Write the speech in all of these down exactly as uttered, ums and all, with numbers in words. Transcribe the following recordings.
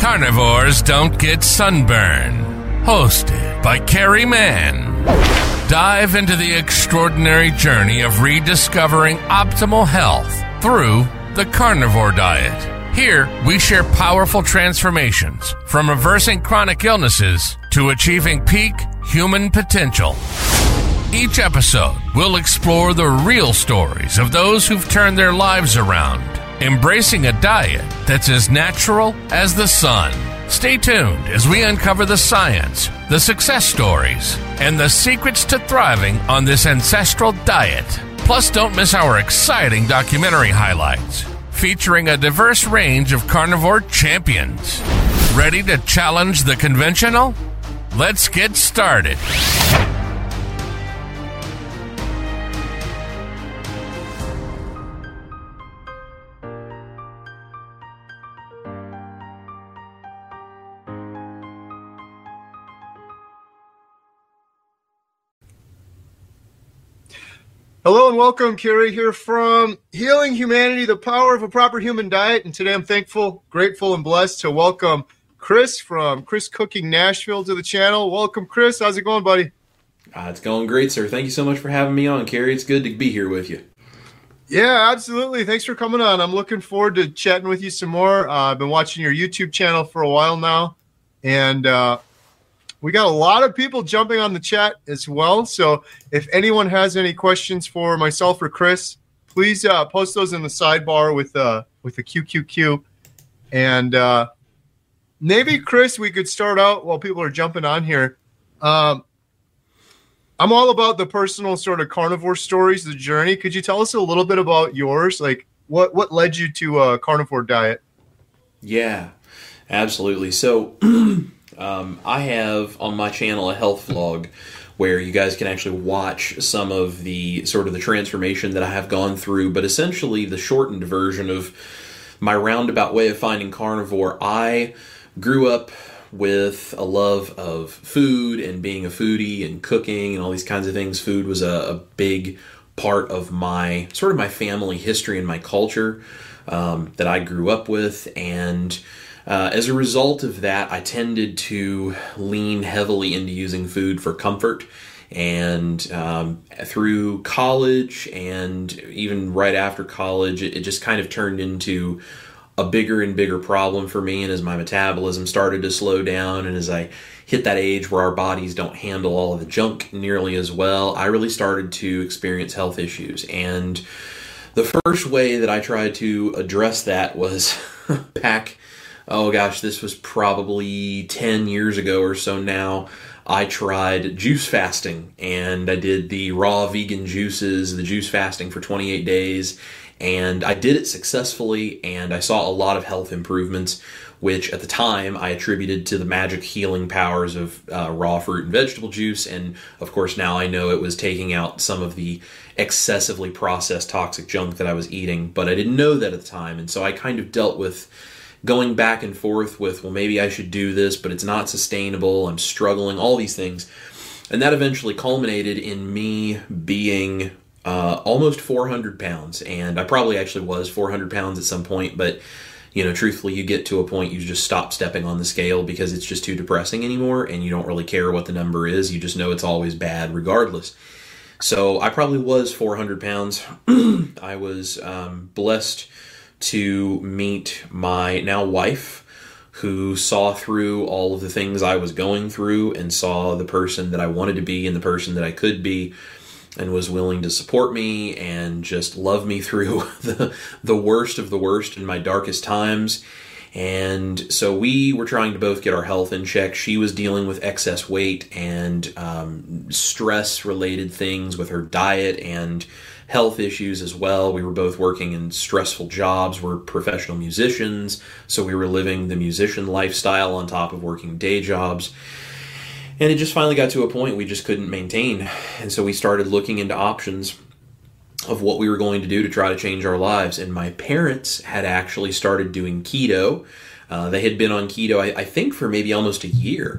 Carnivores Don't Get Sunburn, hosted by Carrie Mann. Dive into the extraordinary journey of rediscovering optimal health through the carnivore diet. Here, we share powerful transformations from reversing chronic illnesses to achieving peak human potential. Each episode will explore the real stories of those who've turned their lives around, embracing a diet that's as natural as the sun. Stay tuned as we uncover the science, the success stories, and the secrets to thriving on this ancestral diet. Plus, don't miss our exciting documentary highlights, featuring a diverse range of carnivore champions. Ready to challenge the conventional? Let's get started. Hello and welcome, Carrie here from Healing Humanity, the Power of a Proper Human Diet. And today I'm thankful, grateful, and blessed to welcome Chris from Chris Cooking Nashville to the channel. Welcome, Chris. How's it going, buddy? Uh, it's going great, sir. Thank you so much for having me on, Carrie. It's good to be here with you. Yeah, absolutely. Thanks for coming on. I'm looking forward to chatting with you some more. Uh, I've been watching your YouTube channel for a while now, and uh, we got a lot of people jumping on the chat as well. So if anyone has any questions for myself or Chris, please uh, post those in the sidebar with uh, with the Q Q Q. And uh, maybe, Chris, we could start out while people are jumping on here. Um, I'm all about the personal sort of carnivore stories, the journey. Could you tell us a little bit about yours? Like what, what led you to a carnivore diet? Yeah, absolutely. So Um, I have on my channel a health vlog where you guys can actually watch some of the sort of the transformation that I have gone through, but essentially the shortened version of my roundabout way of finding carnivore. I grew up with a love of food and being a foodie and cooking and all these kinds of things. Food was a, a big part of my sort of my family history and my culture um, that I grew up with, and Uh, as a result of that, I tended to lean heavily into using food for comfort. And um, through college and even right after college, it, it just kind of turned into a bigger and bigger problem for me. And as my metabolism started to slow down, and as I hit that age where our bodies don't handle all of the junk nearly as well, I really started to experience health issues. And the first way that I tried to address that was back Oh gosh, this was probably ten years ago or so now. I tried juice fasting, and I did the raw vegan juices, the juice fasting for twenty-eight days, and I did it successfully, and I saw a lot of health improvements, which at the time I attributed to the magic healing powers of uh, raw fruit and vegetable juice, and of course now I know it was taking out some of the excessively processed toxic junk that I was eating, but I didn't know that at the time, and so I kind of dealt with going back and forth with, well, maybe I should do this, but it's not sustainable, I'm struggling, all these things. And that eventually culminated in me being uh, almost four hundred pounds. And I probably actually was four hundred pounds at some point, but, you know, truthfully, you get to a point you just stop stepping on the scale because it's just too depressing anymore, and you don't really care what the number is, you just know it's always bad regardless. So I probably was four hundred pounds. I was um, blessed to meet my now wife, who saw through all of the things I was going through and saw the person that I wanted to be and the person that I could be, and was willing to support me and just love me through the, the worst of the worst in my darkest times. And so we were trying to both get our health in check. She was dealing with excess weight and um, stress-related things with her diet and health issues as well. We were both working in stressful jobs. We're professional musicians, so we were living the musician lifestyle on top of working day jobs. And it just finally got to a point we just couldn't maintain. And so we started looking into options of what we were going to do to try to change our lives. And my parents had actually started doing keto. Uh, they had been on keto, I, I think, for maybe almost a year.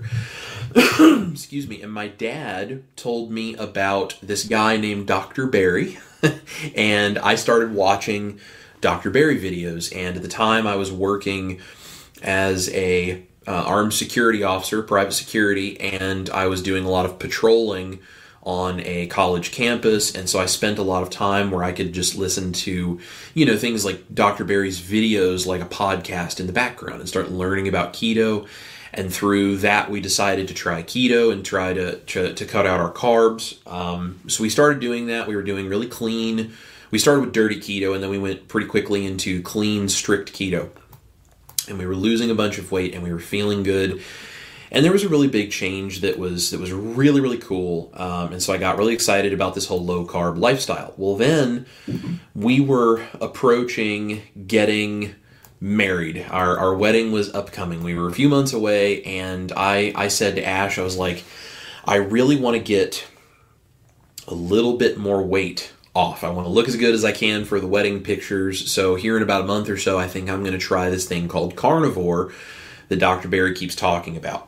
Excuse me. And my dad told me about this guy named Doctor Berry. And I started watching Doctor Berry videos. And at the time I was working as a uh, armed security officer, private security, and I was doing a lot of patrolling on a college campus, and so I spent a lot of time where I could just listen to, you know, things like Doctor Berry's videos like a podcast in the background and start learning about keto. And through that, we decided to try keto and try to to, to cut out our carbs. Um, so we started doing that. We were doing really clean. We started with dirty keto, and then we went pretty quickly into clean, strict keto. And we were losing a bunch of weight, and we were feeling good. And there was a really big change that was that was really, really cool. Um, and so I got really excited about this whole low-carb lifestyle. Well, then we were approaching getting married. Our our wedding was upcoming. We were a few months away, and I, I said to Ash, I was like, I really want to get a little bit more weight off. I want to look as good as I can for the wedding pictures. So here in about a month or so, I think I'm going to try this thing called carnivore that Doctor Berry keeps talking about.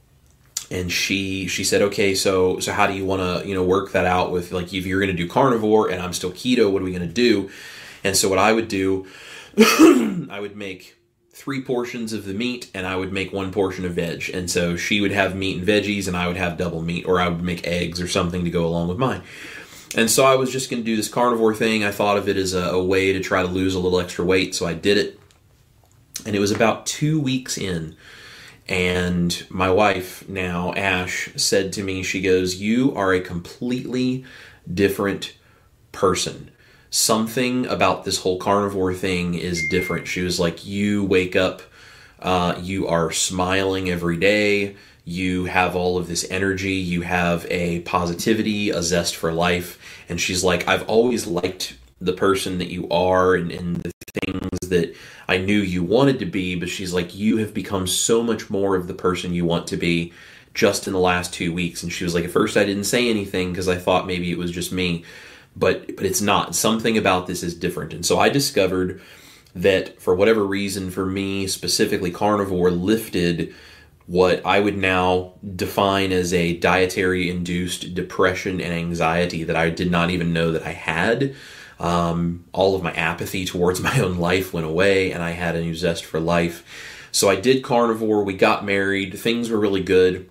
And she she said, okay, so so how do you want to, you know, work that out with, like, if you're going to do carnivore and I'm still keto, what are we going to do? And so what I would do, I would make three portions of the meat and I would make one portion of veg. And so she would have meat and veggies and I would have double meat, or I would make eggs or something to go along with mine. And so I was just going to do this carnivore thing. I thought of it as a, a way to try to lose a little extra weight, so I did it. And it was about two weeks in. And my wife now, Ash, said to me, she goes, you are a completely different person. Something about this whole carnivore thing is different. She was like, you wake up, uh, you are smiling every day, you have all of this energy, you have a positivity, a zest for life. And she's like, I've always liked the person that you are and, and the things that I knew you wanted to be, but she's like, you have become so much more of the person you want to be just in the last two weeks. And she was like, at first I didn't say anything because I thought maybe it was just me, but but it's not. Something about this is different. And so I discovered that for whatever reason, for me specifically, carnivore lifted what I would now define as a dietary-induced depression and anxiety that I did not even know that I had. Um, all of my apathy towards my own life went away, and I had a new zest for life. So I did carnivore, we got married, things were really good.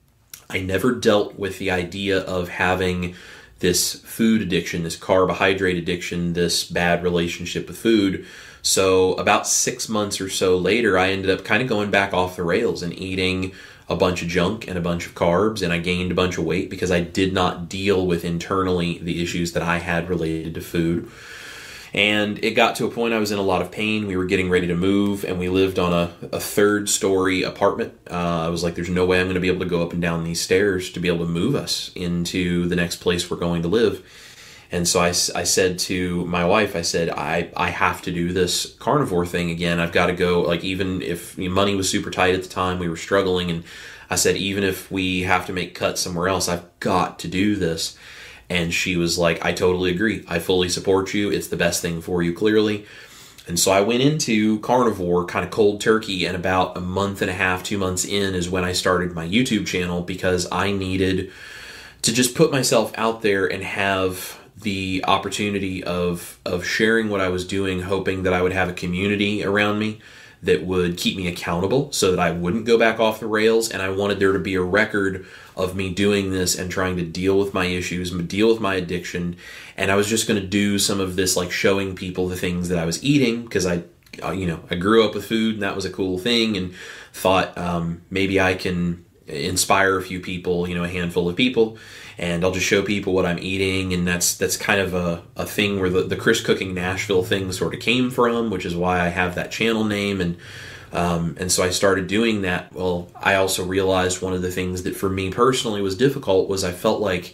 I never dealt with the idea of having this food addiction, this carbohydrate addiction, this bad relationship with food. So about six months or so later, I ended up kind of going back off the rails and eating a bunch of junk and a bunch of carbs, and I gained a bunch of weight because I did not deal with internally the issues that I had related to food. And it got to a point I was in a lot of pain. We were getting ready to move, and we lived on a, a third story apartment. Uh, I was like, there's no way I'm going to be able to go up and down these stairs to be able to move us into the next place we're going to live. And so I, I said to my wife, I said, I, I have to do this carnivore thing again. I've got to go, like, even if money was super tight at the time, we were struggling. And I said, even if we have to make cuts somewhere else, I've got to do this. And she was like, I totally agree. I fully support you. It's the best thing for you, clearly. And so I went into carnivore kind of cold turkey, and about a month and a half, two months in is when I started my YouTube channel, because I needed to just put myself out there and have the opportunity of of sharing what I was doing, hoping that I would have a community around me that would keep me accountable so that I wouldn't go back off the rails. And I wanted there to be a record of me doing this and trying to deal with my issues, deal with my addiction. And I was just going to do some of this, like showing people the things that I was eating, because I, you know, I grew up with food and that was a cool thing, and thought um, maybe I can inspire a few people, you know, a handful of people, and I'll just show people what I'm eating. And that's that's kind of a, a thing where the, the Chris Cooking Nashville thing sort of came from, which is why I have that channel name. And um, and so I started doing that. Well, I also realized one of the things that for me personally was difficult was I felt like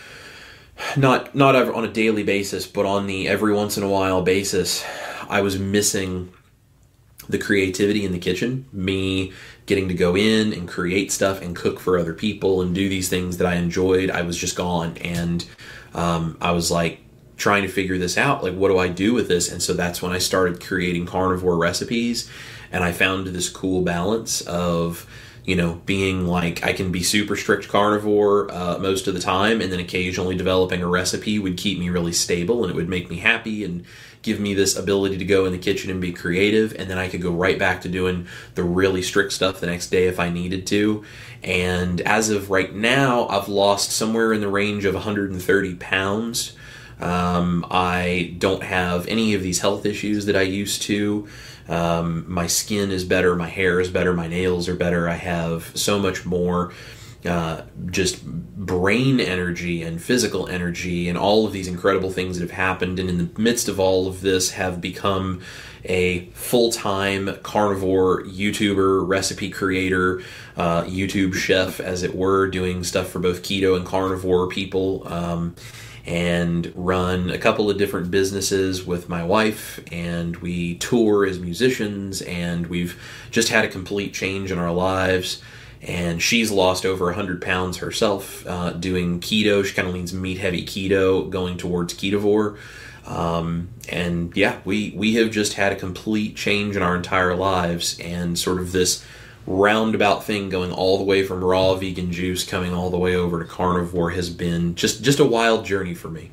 not not ever on a daily basis, but on the every once in a while basis, I was missing the creativity in the kitchen, me getting to go in and create stuff and cook for other people and do these things that I enjoyed. I was just gone. And um, I was like trying to figure this out. Like, what do I do with this? And so that's when I started creating carnivore recipes. And I found this cool balance of, you know, being like, I can be super strict carnivore uh, most of the time, and then occasionally developing a recipe would keep me really stable and it would make me happy and give me this ability to go in the kitchen and be creative, and then I could go right back to doing the really strict stuff the next day if I needed to. And as of right now, I've lost somewhere in the range of one hundred thirty pounds. Um, I don't have any of these health issues that I used to. Um, my skin is better, my hair is better, my nails are better. I have so much more uh, just brain energy and physical energy and all of these incredible things that have happened. And in the midst of all of this, have become a full-time carnivore YouTuber, recipe creator, uh, YouTube chef, as it were, doing stuff for both keto and carnivore people. Um, and run a couple of different businesses with my wife, and we tour as musicians, and we've just had a complete change in our lives. And she's lost over one hundred pounds herself uh, doing keto. She kind of leans meat-heavy keto, going towards ketovore. Um, and yeah, we, we have just had a complete change in our entire lives, and sort of this roundabout thing going all the way from raw vegan juice coming all the way over to carnivore has been just just a wild journey for me.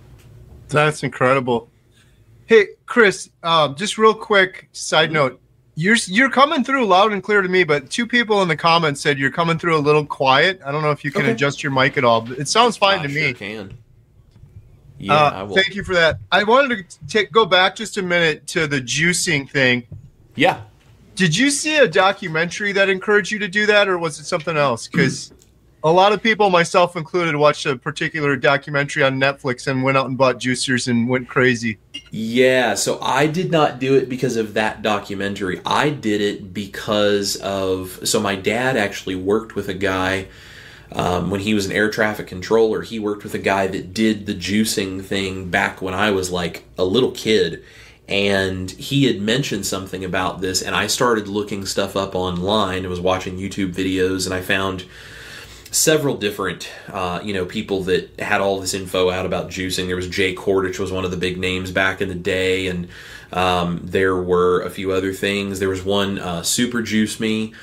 That's incredible. Hey Chris, um, just real quick side note, you're you're coming through loud and clear to me, but two people in the comments said you're coming through a little quiet. I don't know if you can Okay. adjust your mic at all, but it sounds fine I to sure me. can. Yeah, uh, I will. Thank you for that. I wanted to take go back just a minute to the juicing thing. Yeah. Did you see a documentary that encouraged you to do that, or was it something else? Because a lot of people, myself included, watched a particular documentary on Netflix and went out and bought juicers and went crazy. Yeah, so I did not do it because of that documentary. I did it because of... So my dad actually worked with a guy um, when he was an air traffic controller. He worked with a guy that did the juicing thing back when I was like a little kid. And he had mentioned something about this, and I started looking stuff up online. I was watching YouTube videos, and I found several different, uh, you know, people that had all this info out about juicing. There was Jay Kordich was one of the big names back in the day, and um, there were a few other things. There was one, uh, Super Juice Me.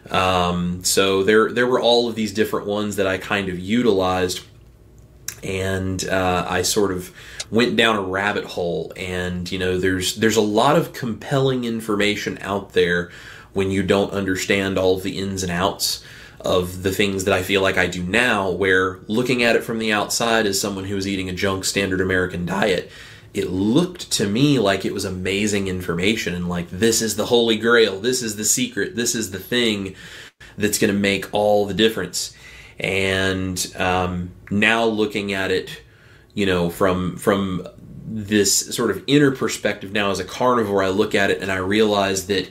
Um, so there, there were all of these different ones that I kind of utilized, and uh, I sort of went down a rabbit hole. And you know, there's there's a lot of compelling information out there when you don't understand all of the ins and outs of the things that I feel like I do now, where looking at it from the outside as someone who was eating a junk standard American diet, it looked to me like it was amazing information, and like, this is the holy grail, this is the secret, this is the thing that's going to make all the difference. And um, now looking at it, you know, from from this sort of inner perspective now as a carnivore, I look at it and I realize that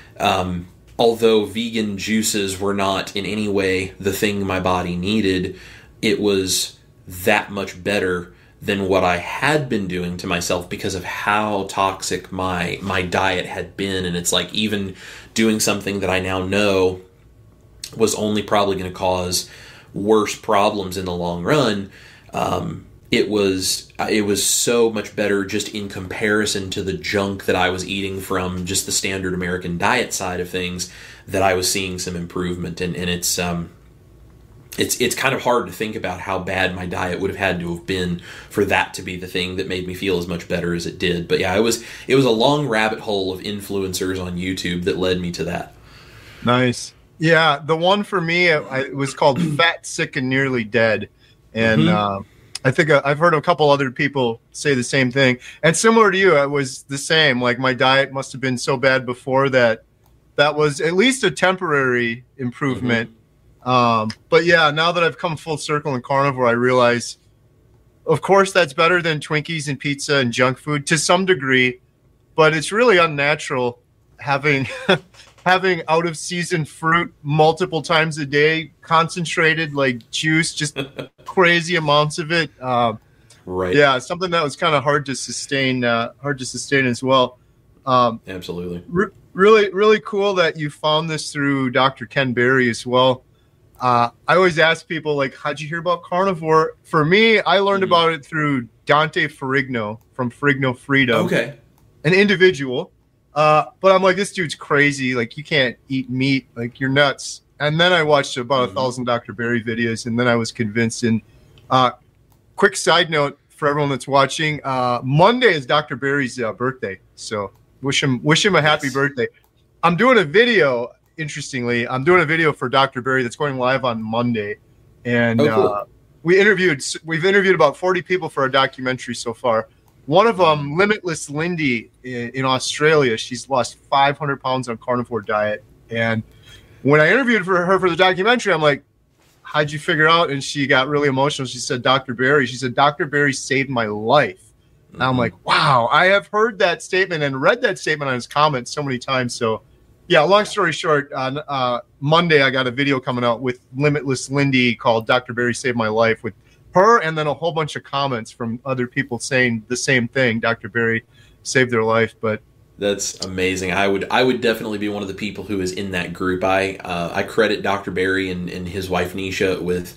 um, although vegan juices were not in any way the thing my body needed, it was that much better than what I had been doing to myself because of how toxic my my diet had been. And it's like, even doing something that I now know was only probably going to cause worse problems in the long run, um, it was it was so much better just in comparison to the junk that I was eating from just the standard American diet side of things, that I was seeing some improvement. And, and it's um it's it's kind of hard to think about how bad my diet would have had to have been for that to be the thing that made me feel as much better as it did. But yeah, it was it was a long rabbit hole of influencers on YouTube that led me to that. Nice. Yeah, the one for me, it, it was called Fat, Sick, and Nearly Dead. And mm-hmm. uh, I think uh, I've heard a couple other people say the same thing. And similar to you, it was the same. Like, my diet must have been so bad before that that was at least a temporary improvement. Mm-hmm. Um, but yeah, now that I've come full circle in carnivore, I realize, of course, that's better than Twinkies and pizza and junk food to some degree. But it's really unnatural having... having out of season fruit multiple times a day, concentrated like juice, just crazy amounts of it. Um, right. Yeah. Something that was kind of hard to sustain, uh, hard to sustain as well. Um, Absolutely. Re- really, really cool that you found this through Doctor Ken Berry as well. Uh, I always ask people, like, how'd you hear about carnivore? For me, I learned mm-hmm. about it through Dante Ferrigno from Ferrigno Freedom. Okay. An individual. Uh, but I'm like, this dude's crazy. Like, you can't eat meat. Like, you're nuts. And then I watched about mm-hmm. a thousand Doctor Berry videos, and then I was convinced. And uh, quick side note, for everyone that's watching. Uh, Monday is Doctor Barry's uh, birthday, so wish him wish him a happy Yes. birthday. I'm doing a video. Interestingly, I'm doing a video for Doctor Barry that's going live on Monday, and Oh, cool. uh, we interviewed. We've interviewed about forty people for our documentary so far. One of them, Limitless Lindy in, in Australia, she's lost five hundred pounds on carnivore diet, and when I interviewed for her for the documentary, I'm like, how'd you figure out? And she got really emotional. She said, Doctor Barry. She said, Doctor Barry saved my life. And I'm like, wow, I have heard that statement and read that statement on his comments so many times. So, yeah, long story short, on uh, Monday, I got a video coming out with Limitless Lindy called Doctor Barry Saved My Life with her and then a whole bunch of comments from other people saying the same thing. Doctor Barry saved their life. But That's amazing. I would I would definitely be one of the people who is in that group. I uh, I credit Doctor Barry and, and his wife Nisha with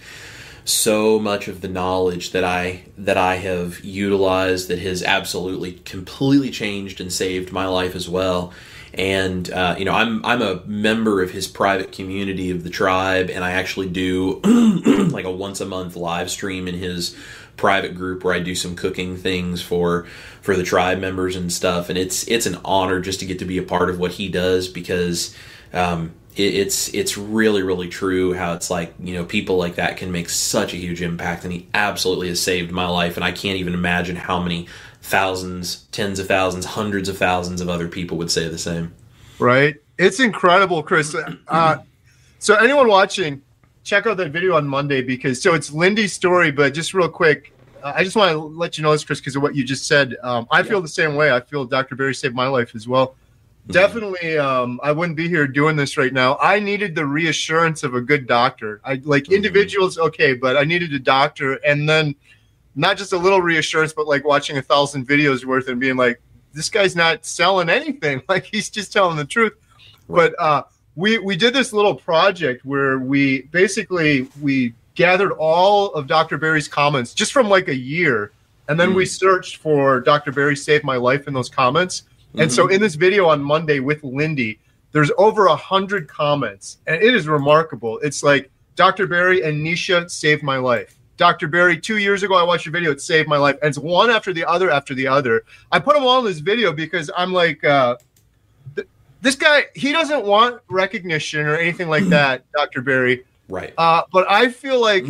so much of the knowledge that I that I have utilized that has absolutely completely changed and saved my life as well. And uh, you know, I'm I'm a member of his private community of the tribe, and I actually do like a once a month live stream in his private group where I do some cooking things for for the tribe members and stuff. And it's it's an honor just to get to be a part of what he does, because um, it, it's it's really really true how it's like, you know, people like that can make such a huge impact, and he absolutely has saved my life, and I can't even imagine how many thousands, tens of thousands, hundreds of thousands of other people would say the same. right, it's incredible, Chris. Uh, so anyone watching, check out that video on Monday, because so it's Lindy's story, but just real quick, uh, I just want to let you know this, Chris, because of what you just said. Um, I feel the same way. I feel Doctor Barry saved my life as well. Mm-hmm. Definitely, um, I wouldn't be here doing this right now. I needed the reassurance of a good doctor. I like mm-hmm. individuals, okay, but I needed a doctor, and then not just a little reassurance, but like watching a thousand videos worth and being like, this guy's not selling anything. Like, he's just telling the truth. Right. But uh, we we did this little project where we basically we gathered all of Doctor Barry's comments just from like a year, and then mm. we searched for Doctor Barry saved my life in those comments. Mm-hmm. And so in this video on Monday with Lindy, there's over a hundred comments, and it is remarkable. It's like, Doctor Barry and Nisha saved my life. Doctor Barry, two years ago, I watched your video. It saved my life. And it's one after the other after the other. I put them all in this video because I'm like, uh, th- this guy, he doesn't want recognition or anything like that, Doctor Barry. Right. Uh, but I feel like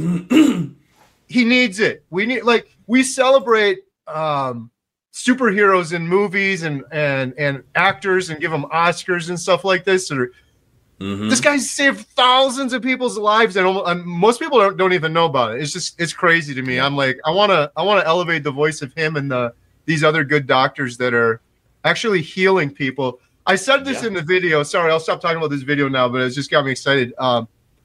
he needs it. We need, like, we celebrate um, superheroes in movies and, and, and actors and give them Oscars and stuff like this. Or, Mm-hmm. This guy's saved thousands of people's lives, and almost, um, most people don't, don't even know about it. It's just, it's crazy to me. I'm like, I want to, I want to elevate the voice of him and the these other good doctors that are actually healing people. I said this yeah. in the video. Sorry, I'll stop talking about this video now, but it just got me excited. Um,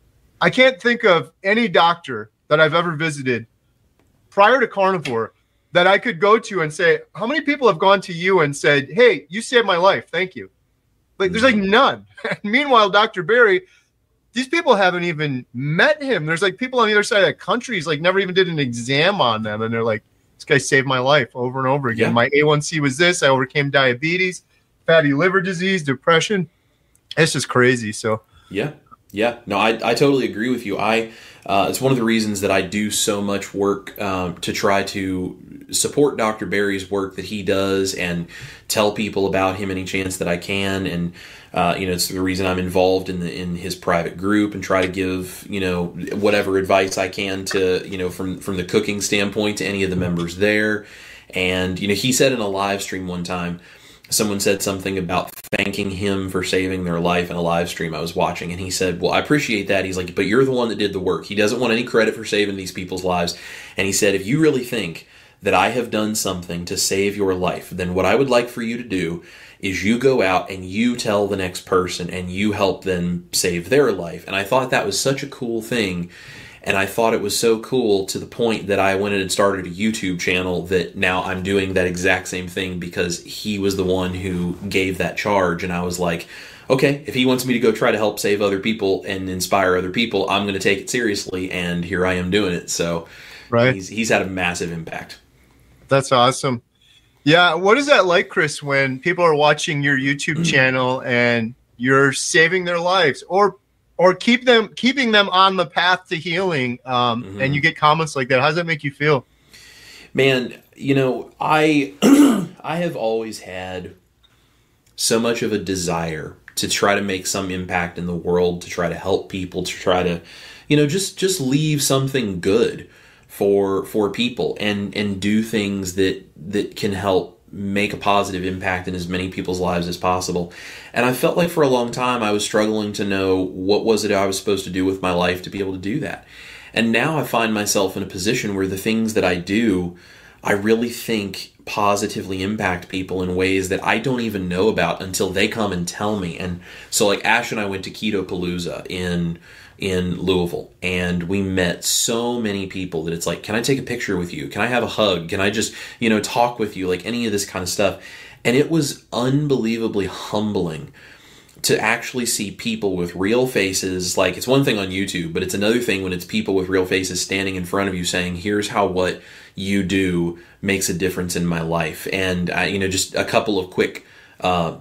I can't think of any doctor that I've ever visited prior to carnivore that I could go to and say, how many people have gone to you and said, hey, you saved my life, thank you. Like, there's like none. Meanwhile, Doctor Barry, these people haven't even met him. There's like people on the other side of the country. He's like never even did an exam on them. And they're like, this guy saved my life over and over again. Yeah. My A one C was this. I overcame diabetes, fatty liver disease, depression. It's just crazy. So, yeah. Yeah. No, I, I totally agree with you. I uh, it's one of the reasons that I do so much work um, to try to support Doctor Barry's work that he does and tell people about him any chance that I can. And, uh, you know, it's the reason I'm involved in the, in his private group and try to give, you know, whatever advice I can to, you know, from, from the cooking standpoint to any of the members there. And, you know, he said in a live stream one time, someone said something about thanking him for saving their life in a live stream I was watching. And he said, well, I appreciate that. He's like, but you're the one that did the work. He doesn't want any credit for saving these people's lives. And he said, if you really think that I have done something to save your life, then what I would like for you to do is you go out and you tell the next person and you help them save their life. And I thought that was such a cool thing. And I thought it was so cool to the point that I went in and started a YouTube channel that now I'm doing that exact same thing because he was the one who gave that charge. And I was like, okay, if he wants me to go try to help save other people and inspire other people, I'm going to take it seriously. And here I am doing it. So right. he's, he's had a massive impact. That's awesome. Yeah. What is that like, Chris, when people are watching your YouTube channel and you're saving their lives or Or keep them, keeping them on the path to healing, um, mm-hmm. and you get comments like that? How does that make you feel? Man, you know, I I have always had so much of a desire to try to make some impact in the world, to try to help people, to try to, you know, just just leave something good for for people, and and do things that that can help make a positive impact in as many people's lives as possible. And I felt like for a long time I was struggling to know what was it I was supposed to do with my life to be able to do that. And now I find myself in a position where the things that I do, I really think positively impact people in ways that I don't even know about until they come and tell me. And so like Ash and I went to Keto Palooza in in Louisville, and we met so many people that it's like, can I take a picture with you? Can I have a hug? Can I just, you know, talk with you? Like any of this kind of stuff. And it was unbelievably humbling to actually see people with real faces. Like, it's one thing on YouTube, but it's another thing when it's people with real faces standing in front of you saying, here's how what you do makes a difference in my life. And, I, you know, just a couple of quick, uh,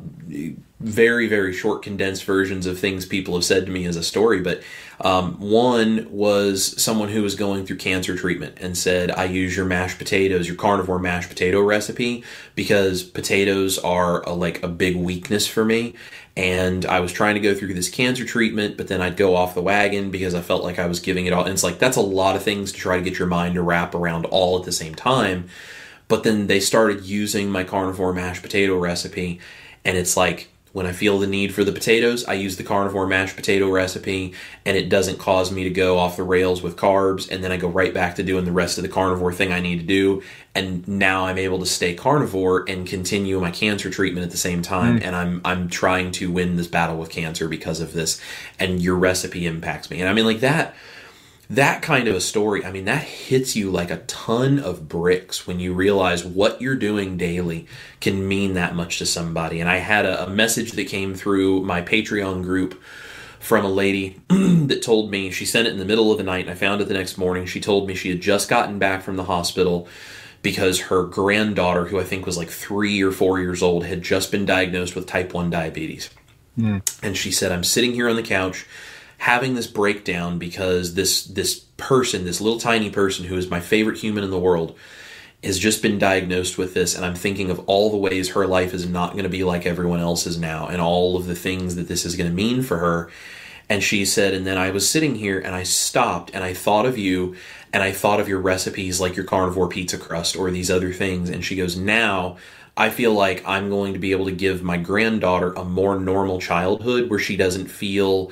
very, very short condensed versions of things people have said to me as a story. But um, one was someone who was going through cancer treatment and said, I use your mashed potatoes, your carnivore mashed potato recipe, because potatoes are a, like a big weakness for me. And I was trying to go through this cancer treatment, but then I'd go off the wagon because I felt like I was giving it all. And it's like, that's a lot of things to try to get your mind to wrap around all at the same time. But then they started using my carnivore mashed potato recipe. And it's like, when I feel the need for the potatoes, I use the carnivore mashed potato recipe, and it doesn't cause me to go off the rails with carbs. And then I go right back to doing the rest of the carnivore thing I need to do. And now I'm able to stay carnivore and continue my cancer treatment at the same time. Mm. And I'm I'm trying to win this battle with cancer because of this. And your recipe impacts me. And I mean, like that, that kind of a story, I mean, that hits you like a ton of bricks when you realize what you're doing daily can mean that much to somebody. And I had a, a message that came through my Patreon group from a lady that told me, she sent it in the middle of the night and I found it the next morning. She told me she had just gotten back from the hospital because her granddaughter, who I think was like three or four years old, had just been diagnosed with type one diabetes. Mm. And she said, I'm sitting here on the couch having this breakdown because this this person, this little tiny person who is my favorite human in the world, has just been diagnosed with this, and I'm thinking of all the ways her life is not going to be like everyone else's now, and all of the things that this is going to mean for her. And she said, and then I was sitting here and I stopped and I thought of you, and I thought of your recipes like your carnivore pizza crust or these other things. And she goes, now I feel like I'm going to be able to give my granddaughter a more normal childhood where she doesn't feel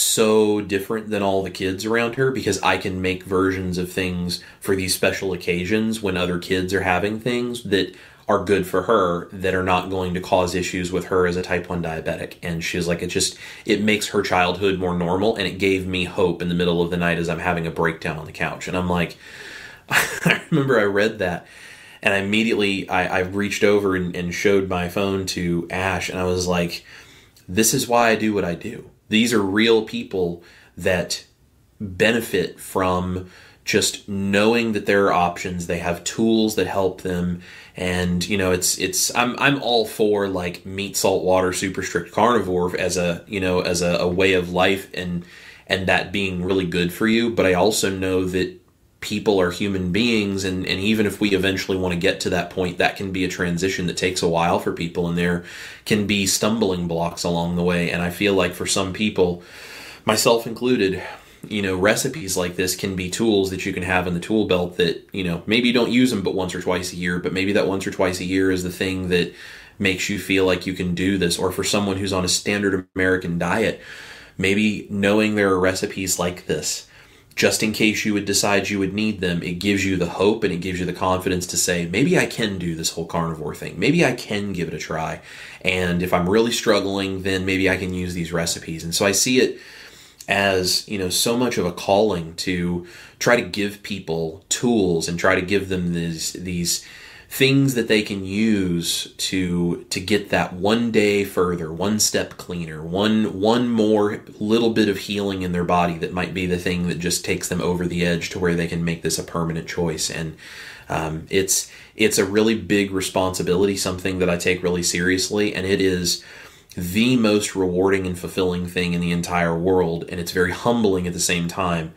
so different than all the kids around her, because I can make versions of things for these special occasions when other kids are having things that are good for her, that are not going to cause issues with her as a type one diabetic. And she's like, it just, it makes her childhood more normal. And it gave me hope in the middle of the night as I'm having a breakdown on the couch. And I'm like, I remember I read that, and I immediately, I, I reached over and, and showed my phone to Ash, and I was like, this is why I do what I do. These are real people that benefit from just knowing that there are options. They have tools that help them. And, you know, it's, it's, I'm, I'm all for like meat, salt, water, super strict carnivore as a, you know, as a, a way of life, and, and that being really good for you. But I also know that people are human beings, and, and even if we eventually want to get to that point, that can be a transition that takes a while for people, and there can be stumbling blocks along the way. And I feel like for some people, myself included, you know, recipes like this can be tools that you can have in the tool belt that, you know, maybe you don't use them but once or twice a year, but maybe that once or twice a year is the thing that makes you feel like you can do this. Or for someone who's on a standard American diet, maybe knowing there are recipes like this, just in case you would decide you would need them, it gives you the hope and it gives you the confidence to say, maybe I can do this whole carnivore thing. Maybe I can give it a try. And if I'm really struggling, then maybe I can use these recipes. And so I see it as, you know, so much of a calling to try to give people tools and try to give them these, these things that they can use to to get that one day further, one step cleaner, one one more little bit of healing in their body that might be the thing that just takes them over the edge to where they can make this a permanent choice. And um, it's it's a really big responsibility, something that I take really seriously, and it is the most rewarding and fulfilling thing in the entire world. And it's very humbling at the same time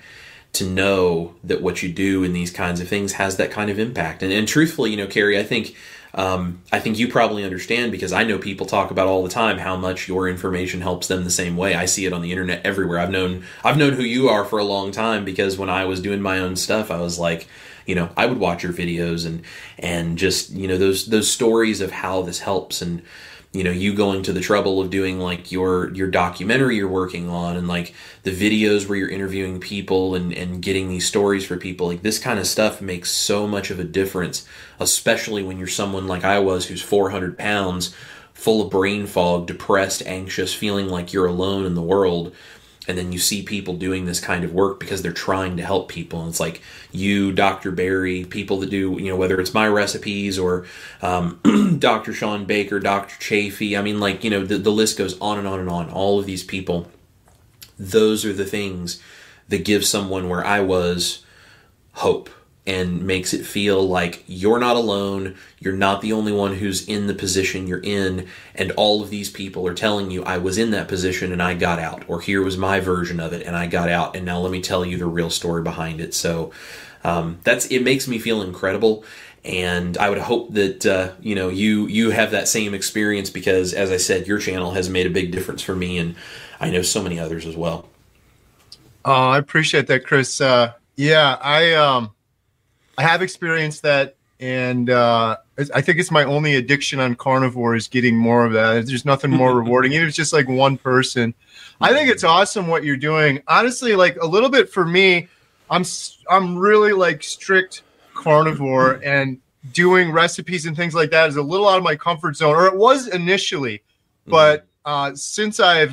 to know that what you do in these kinds of things has that kind of impact. And, and truthfully, you know, Carrie, I think um, I think you probably understand, because I know people talk about all the time how much your information helps them the same way. I see it on the internet everywhere. I've known I've known who you are for a long time, because when I was doing my own stuff, I was like, you know, I would watch your videos and and just, you know, those those stories of how this helps, and you know, you going to the trouble of doing like your your documentary you're working on, and like the videos where you're interviewing people and, and getting these stories for people. Like, this kind of stuff makes so much of a difference, especially when you're someone like I was, who's four hundred pounds, full of brain fog, depressed, anxious, feeling like you're alone in the world. And then you see people doing this kind of work because they're trying to help people. And it's like you, Doctor Barry, people that do, you know, whether it's my recipes or um, Doctor Sean Baker, Doctor Chafee. I mean, like, you know, the, the list goes on and on and on. All of these people, those are the things that give someone where I was hope, and makes it feel like you're not alone. You're not the only one who's in the position you're in. And all of these people are telling you, I was in that position and I got out. Or here was my version of it and I got out. And now let me tell you the real story behind it. So um, that's it makes me feel incredible. And I would hope that, uh, you know, you, you have that same experience, because, as I said, your channel has made a big difference for me. And I know so many others as well. Oh, I appreciate that, Chris. Uh, yeah, I... Um... I have experienced that, and uh, I think it's my only addiction on carnivore is getting more of that. There's nothing more rewarding. Even if it's just like one person. I think it's awesome what you're doing. Honestly, like a little bit for me, I'm I'm really like strict carnivore, and doing recipes and things like that is a little out of my comfort zone, or it was initially. But uh, since I've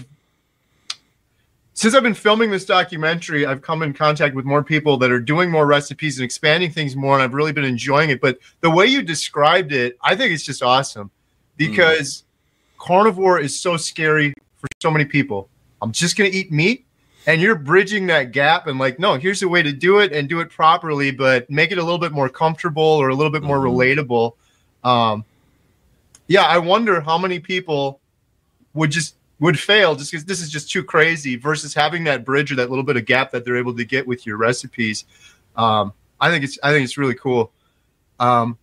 Since I've been filming this documentary, I've come in contact with more people that are doing more recipes and expanding things more, and I've really been enjoying it. But the way you described it, I think it's just awesome, because mm. carnivore is so scary for so many people. I'm just going to eat meat, and you're bridging that gap and like, no, here's a way to do it and do it properly, but make it a little bit more comfortable or a little bit more mm-hmm. relatable. Um, yeah, I wonder how many people would just would fail just because this is just too crazy, versus having that bridge or that little bit of gap that they're able to get with your recipes. Um, I think it's I think it's really cool. Um,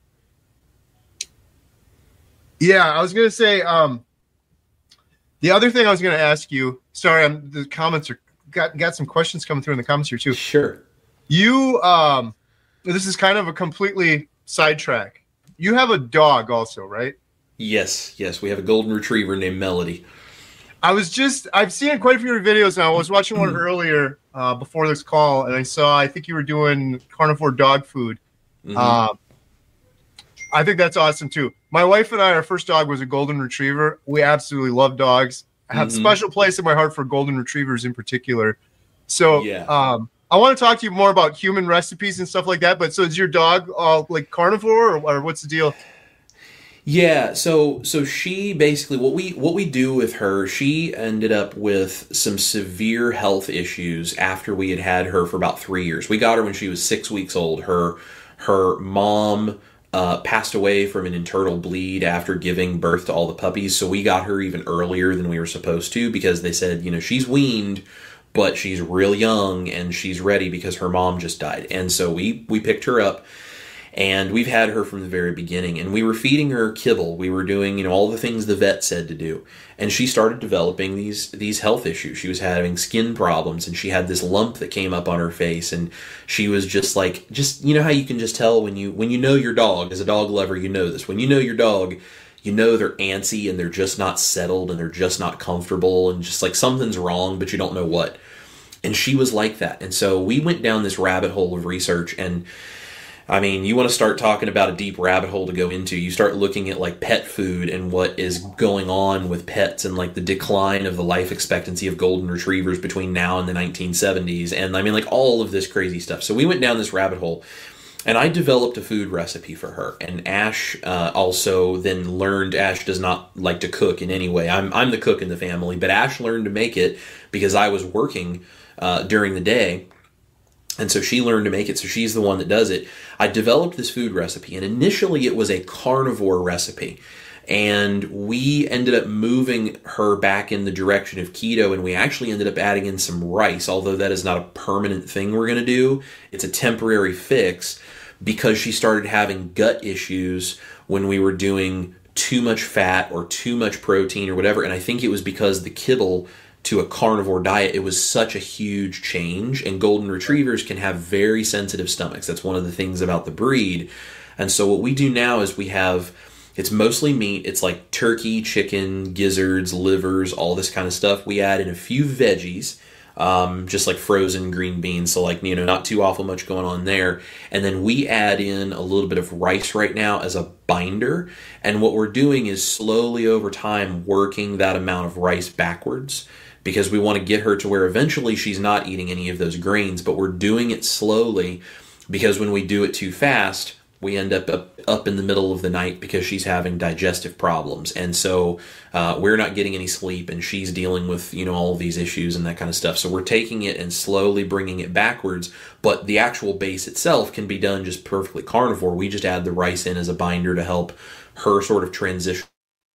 yeah, I was gonna say um, the other thing I was gonna ask you. Sorry, I'm, the comments are got got some questions coming through in the comments here too. Sure. You um, this is kind of a completely sidetrack. You have a dog also, right? Yes, yes, we have a golden retriever named Melody. I was just, I've seen quite a few of your videos now. I was watching one earlier uh, before this call, and I saw, I think you were doing carnivore dog food. Mm-hmm. Uh, I think that's awesome too. My wife and I, our first dog was a golden retriever. We absolutely love dogs. I have mm-hmm. a special place in my heart for golden retrievers in particular. So yeah. um, I want to talk to you more about human recipes and stuff like that. But so is your dog uh, like carnivore, or, or what's the deal? Yeah, so so she basically what we what we do with her, she ended up with some severe health issues after we had had her for about three years. We got her when she was six weeks old. Her her mom uh, passed away from an internal bleed after giving birth to all the puppies, so we got her even earlier than we were supposed to, because they said, you know, she's weaned, but she's real young and she's ready because her mom just died. And so we we picked her up. And we've had her from the very beginning, and we were feeding her kibble. We were doing, you know, all the things the vet said to do. And she started developing these these health issues. She was having skin problems, and she had this lump that came up on her face, and she was just like, just, you know how you can just tell when you when you know your dog, as a dog lover, you know this. When you know your dog, you know they're antsy and they're just not settled and they're just not comfortable and just like something's wrong, but you don't know what. And she was like that. And so we went down this rabbit hole of research, and I mean, you want to start talking about a deep rabbit hole to go into. You start looking at like pet food and what is going on with pets, and like the decline of the life expectancy of golden retrievers between now and the nineteen seventies. And I mean, like all of this crazy stuff. So we went down this rabbit hole, and I developed a food recipe for her. And Ash uh, also then learned, Ash does not like to cook in any way. I'm, I'm the cook in the family, but Ash learned to make it because I was working uh, during the day. And so she learned to make it, so she's the one that does it. I developed this food recipe, and initially it was a carnivore recipe. And we ended up moving her back in the direction of keto, and we actually ended up adding in some rice, although that is not a permanent thing we're going to do. It's a temporary fix because she started having gut issues when we were doing too much fat or too much protein or whatever. And I think it was because the kibble to a carnivore diet, it was such a huge change. And golden retrievers can have very sensitive stomachs. That's one of the things about the breed. And so what we do now is we have, it's mostly meat. It's like turkey, chicken, gizzards, livers, all this kind of stuff. We add in a few veggies, um, just like frozen green beans. So like, you know, not too awful much going on there. And then we add in a little bit of rice right now as a binder. And what we're doing is slowly over time working that amount of rice backwards, because we want to get her to where eventually she's not eating any of those grains, but we're doing it slowly, because when we do it too fast, we end up, up up in the middle of the night because she's having digestive problems. And so uh, we're not getting any sleep, and she's dealing with, you know, all of these issues and that kind of stuff. So we're taking it and slowly bringing it backwards, but the actual base itself can be done just perfectly carnivore. We just add the rice in as a binder to help her sort of transition.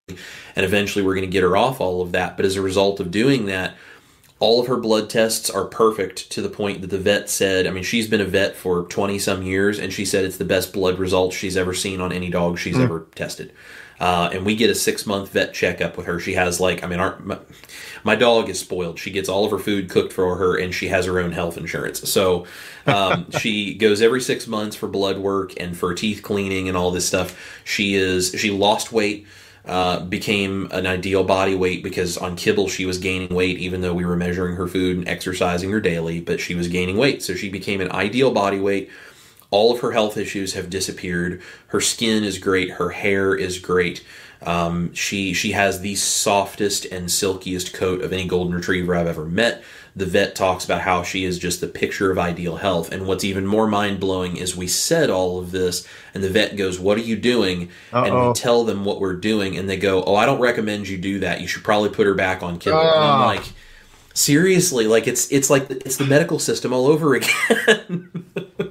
And eventually we're going to get her off all of that. But as a result of doing that, all of her blood tests are perfect, to the point that the vet said, I mean, she's been a vet for twenty some years, and she said it's the best blood results she's ever seen on any dog she's mm. ever tested. Uh, and we get a six month vet checkup with her. She has like, I mean, our, my, my dog is spoiled. She gets all of her food cooked for her, and she has her own health insurance. So um, she goes every six months for blood work and for teeth cleaning and all this stuff. She is, she lost weight. Uh, became an ideal body weight, because on kibble she was gaining weight even though we were measuring her food and exercising her daily, but she was gaining weight. So she became an ideal body weight. All of her health issues have disappeared. Her skin is great. Her hair is great. Um, she she has the softest and silkiest coat of any golden retriever I've ever met. The vet talks about how she is just the picture of ideal health. And what's even more mind-blowing is we said all of this, and the vet goes, "What are you doing?" Uh-oh. And we tell them what we're doing, and they go, "Oh, I don't recommend you do that. You should probably put her back on kibble." Uh. And I'm like, seriously, like it's it's like it's the medical system all over again.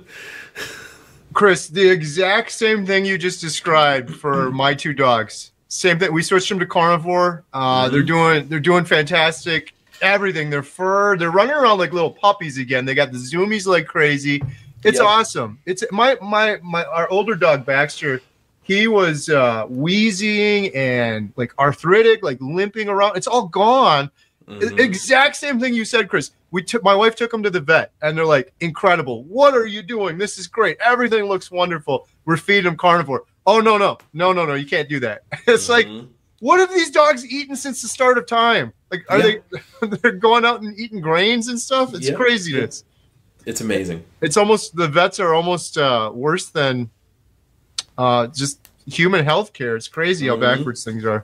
Chris, the exact same thing you just described for my two dogs. Same thing. We switched them to carnivore. Uh, mm-hmm. They're doing they're doing fantastic. Everything, their fur, they're running around like little puppies again. They got the zoomies like crazy. It's yep. awesome. It's my my my our older dog Baxter. He was uh, wheezing and like arthritic, like limping around. It's all gone. Mm-hmm. Exact same thing you said, Chris. We took my wife took him to the vet, and they're like, "Incredible! What are you doing? This is great. Everything looks wonderful. We're feeding him carnivore." Oh no no no no no! You can't do that. It's mm-hmm. like, what have these dogs eaten since the start of time? Like, are yeah. they they're going out and eating grains and stuff? It's yep. craziness. It's amazing. It's almost, the vets are almost uh, worse than uh, just human health care. It's crazy mm-hmm. how backwards things are.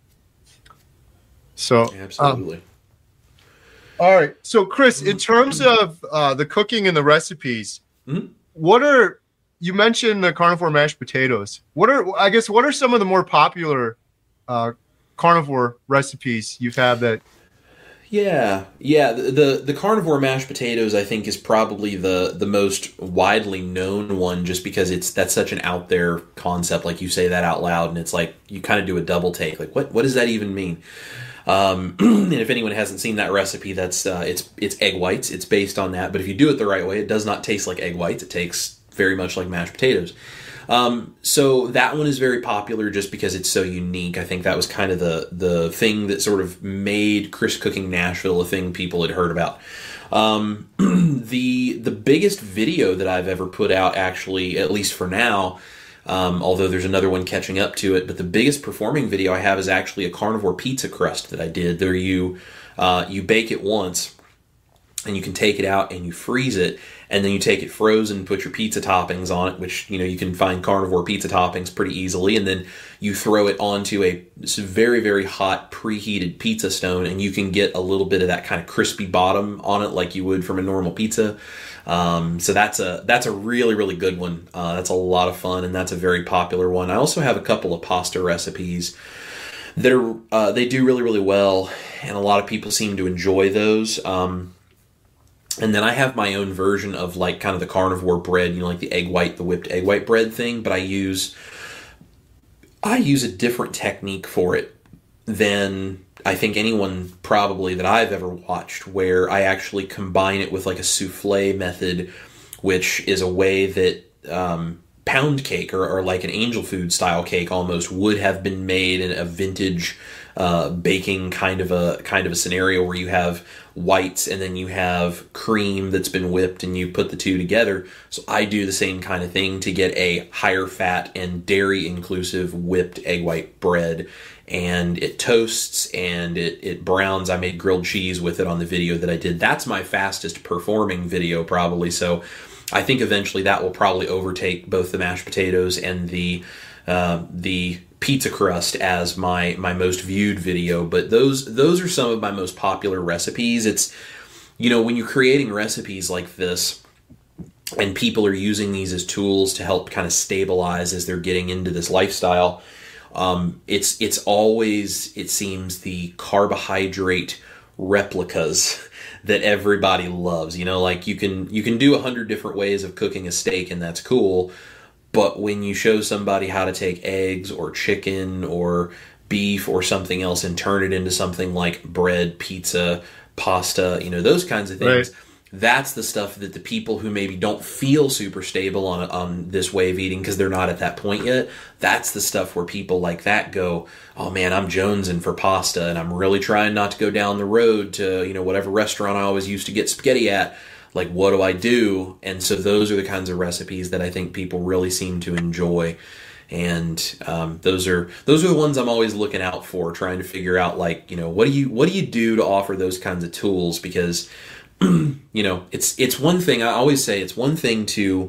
So absolutely. Um, all right. So Chris, in terms of uh, the cooking and the recipes, mm-hmm. what are, you mentioned the carnivore mashed potatoes. What are, I guess, what are some of the more popular uh carnivore recipes you've had that? Yeah, yeah. The, the the carnivore mashed potatoes, I think, is probably the the most widely known one, just because it's that's such an out there concept. Like, you say that out loud, and it's like you kind of do a double take. Like, what what does that even mean? Um, and if anyone hasn't seen that recipe, that's uh, it's it's egg whites. It's based on that, but if you do it the right way, it does not taste like egg whites. It tastes very much like mashed potatoes. Um, so that one is very popular just because it's so unique. I think that was kind of the, the thing that sort of made Chris Cooking Nashville a thing people had heard about. Um, the, the biggest video that I've ever put out, actually, at least for now, um, although there's another one catching up to it, but the biggest performing video I have is actually a carnivore pizza crust that I did. There you, uh, you bake it once, and you can take it out and you freeze it, and then you take it frozen, put your pizza toppings on it, which, you know, you can find carnivore pizza toppings pretty easily, and then you throw it onto a very, very hot preheated pizza stone, and you can get a little bit of that kind of crispy bottom on it like you would from a normal pizza. Um, so that's a that's a really, really good one. Uh, that's a lot of fun, and that's a very popular one. I also have a couple of pasta recipes that are uh, they do really, really well, and a lot of people seem to enjoy those. Um, And then I have my own version of like kind of the carnivore bread, you know, like the egg white, the whipped egg white bread thing. But I use I use a different technique for it than I think anyone probably that I've ever watched, where I actually combine it with like a souffle method, which is a way that um, pound cake or, or like an angel food style cake almost would have been made in a vintage uh, baking kind of a kind of a scenario, where you have whites and then you have cream that's been whipped and you put the two together. So I do the same kind of thing to get a higher fat and dairy inclusive whipped egg white bread, and it toasts and it, it browns. I made grilled cheese with it on the video that I did. That's my fastest performing video probably. So I think eventually that will probably overtake both the mashed potatoes and the uh, the pizza crust as my my most viewed video. But those those are some of my most popular recipes. It's, you know, when you're creating recipes like this and people are using these as tools to help kind of stabilize as they're getting into this lifestyle, um, it's it's always, it seems, the carbohydrate replicas that everybody loves. You know, like you can you can do a hundred different ways of cooking a steak, and that's cool. But when you show somebody how to take eggs or chicken or beef or something else and turn it into something like bread, pizza, pasta, you know, those kinds of things, right, that's the stuff that the people who maybe don't feel super stable on on this way of eating because they're not at that point yet, that's the stuff where people like that go, oh man, I'm jonesing for pasta and I'm really trying not to go down the road to, you know, whatever restaurant I always used to get spaghetti at. Like, what do I do? And so those are the kinds of recipes that I think people really seem to enjoy. And um, those are those are the ones I'm always looking out for, trying to figure out, like, you know, what do you what do you do to offer those kinds of tools? Because, you know, it's it's one thing, I always say it's one thing to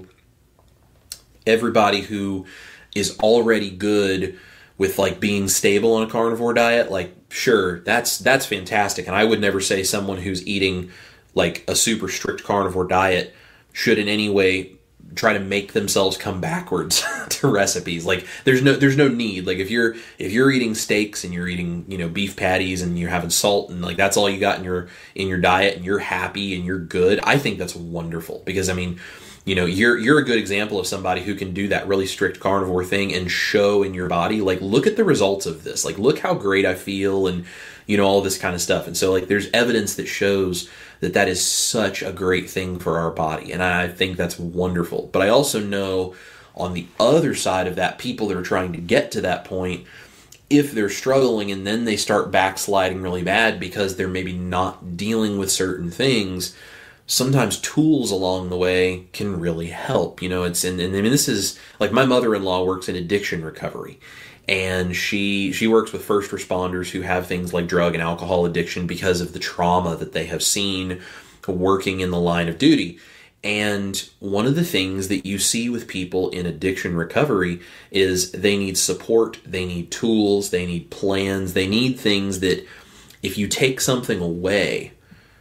everybody who is already good with like being stable on a carnivore diet. Like, sure, that's that's fantastic. And I would never say someone who's eating like a super strict carnivore diet should in any way try to make themselves come backwards to recipes. Like, there's no there's no need. Like, if you're if you're eating steaks and you're eating, you know, beef patties and you're having salt and like that's all you got in your in your diet and you're happy and you're good, I think that's wonderful. Because I mean, you know, you're you're a good example of somebody who can do that really strict carnivore thing and show in your body, like, look at the results of this. Like, look how great I feel, and you know, all this kind of stuff. And so like there's evidence that shows that that is such a great thing for our body. And I think that's wonderful. But I also know on the other side of that, people that are trying to get to that point, if they're struggling and then they start backsliding really bad because they're maybe not dealing with certain things, sometimes tools along the way can really help. You know, it's, and, and I mean, this is like, my mother-in-law works in addiction recovery. And she she works with first responders who have things like drug and alcohol addiction because of the trauma that they have seen working in the line of duty. And one of the things that you see with people in addiction recovery is they need support, they need tools, they need plans, they need things that if you take something away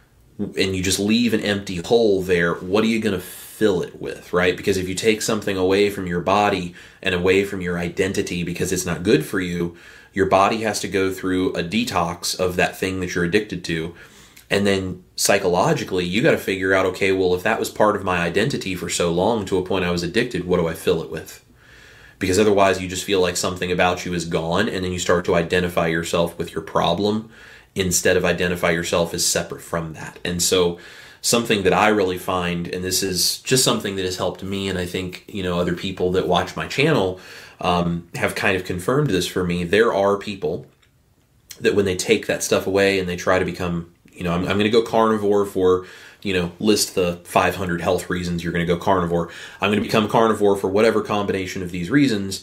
and you just leave an empty hole there, what are you going to fill it with, right? Because if you take something away from your body and away from your identity because it's not good for you, your body has to go through a detox of that thing that you're addicted to. And then psychologically, you got to figure out, okay, well, if that was part of my identity for so long to a point I was addicted, what do I fill it with? Because otherwise you just feel like something about you is gone, and then you start to identify yourself with your problem instead of identify yourself as separate from that. And so something that I really find, and this is just something that has helped me, and I think, you know, other people that watch my channel um, have kind of confirmed this for me. There are people that when they take that stuff away and they try to become, you know, I'm, I'm going to go carnivore for, you know, list the five hundred health reasons you're going to go carnivore. I'm going to become carnivore for whatever combination of these reasons.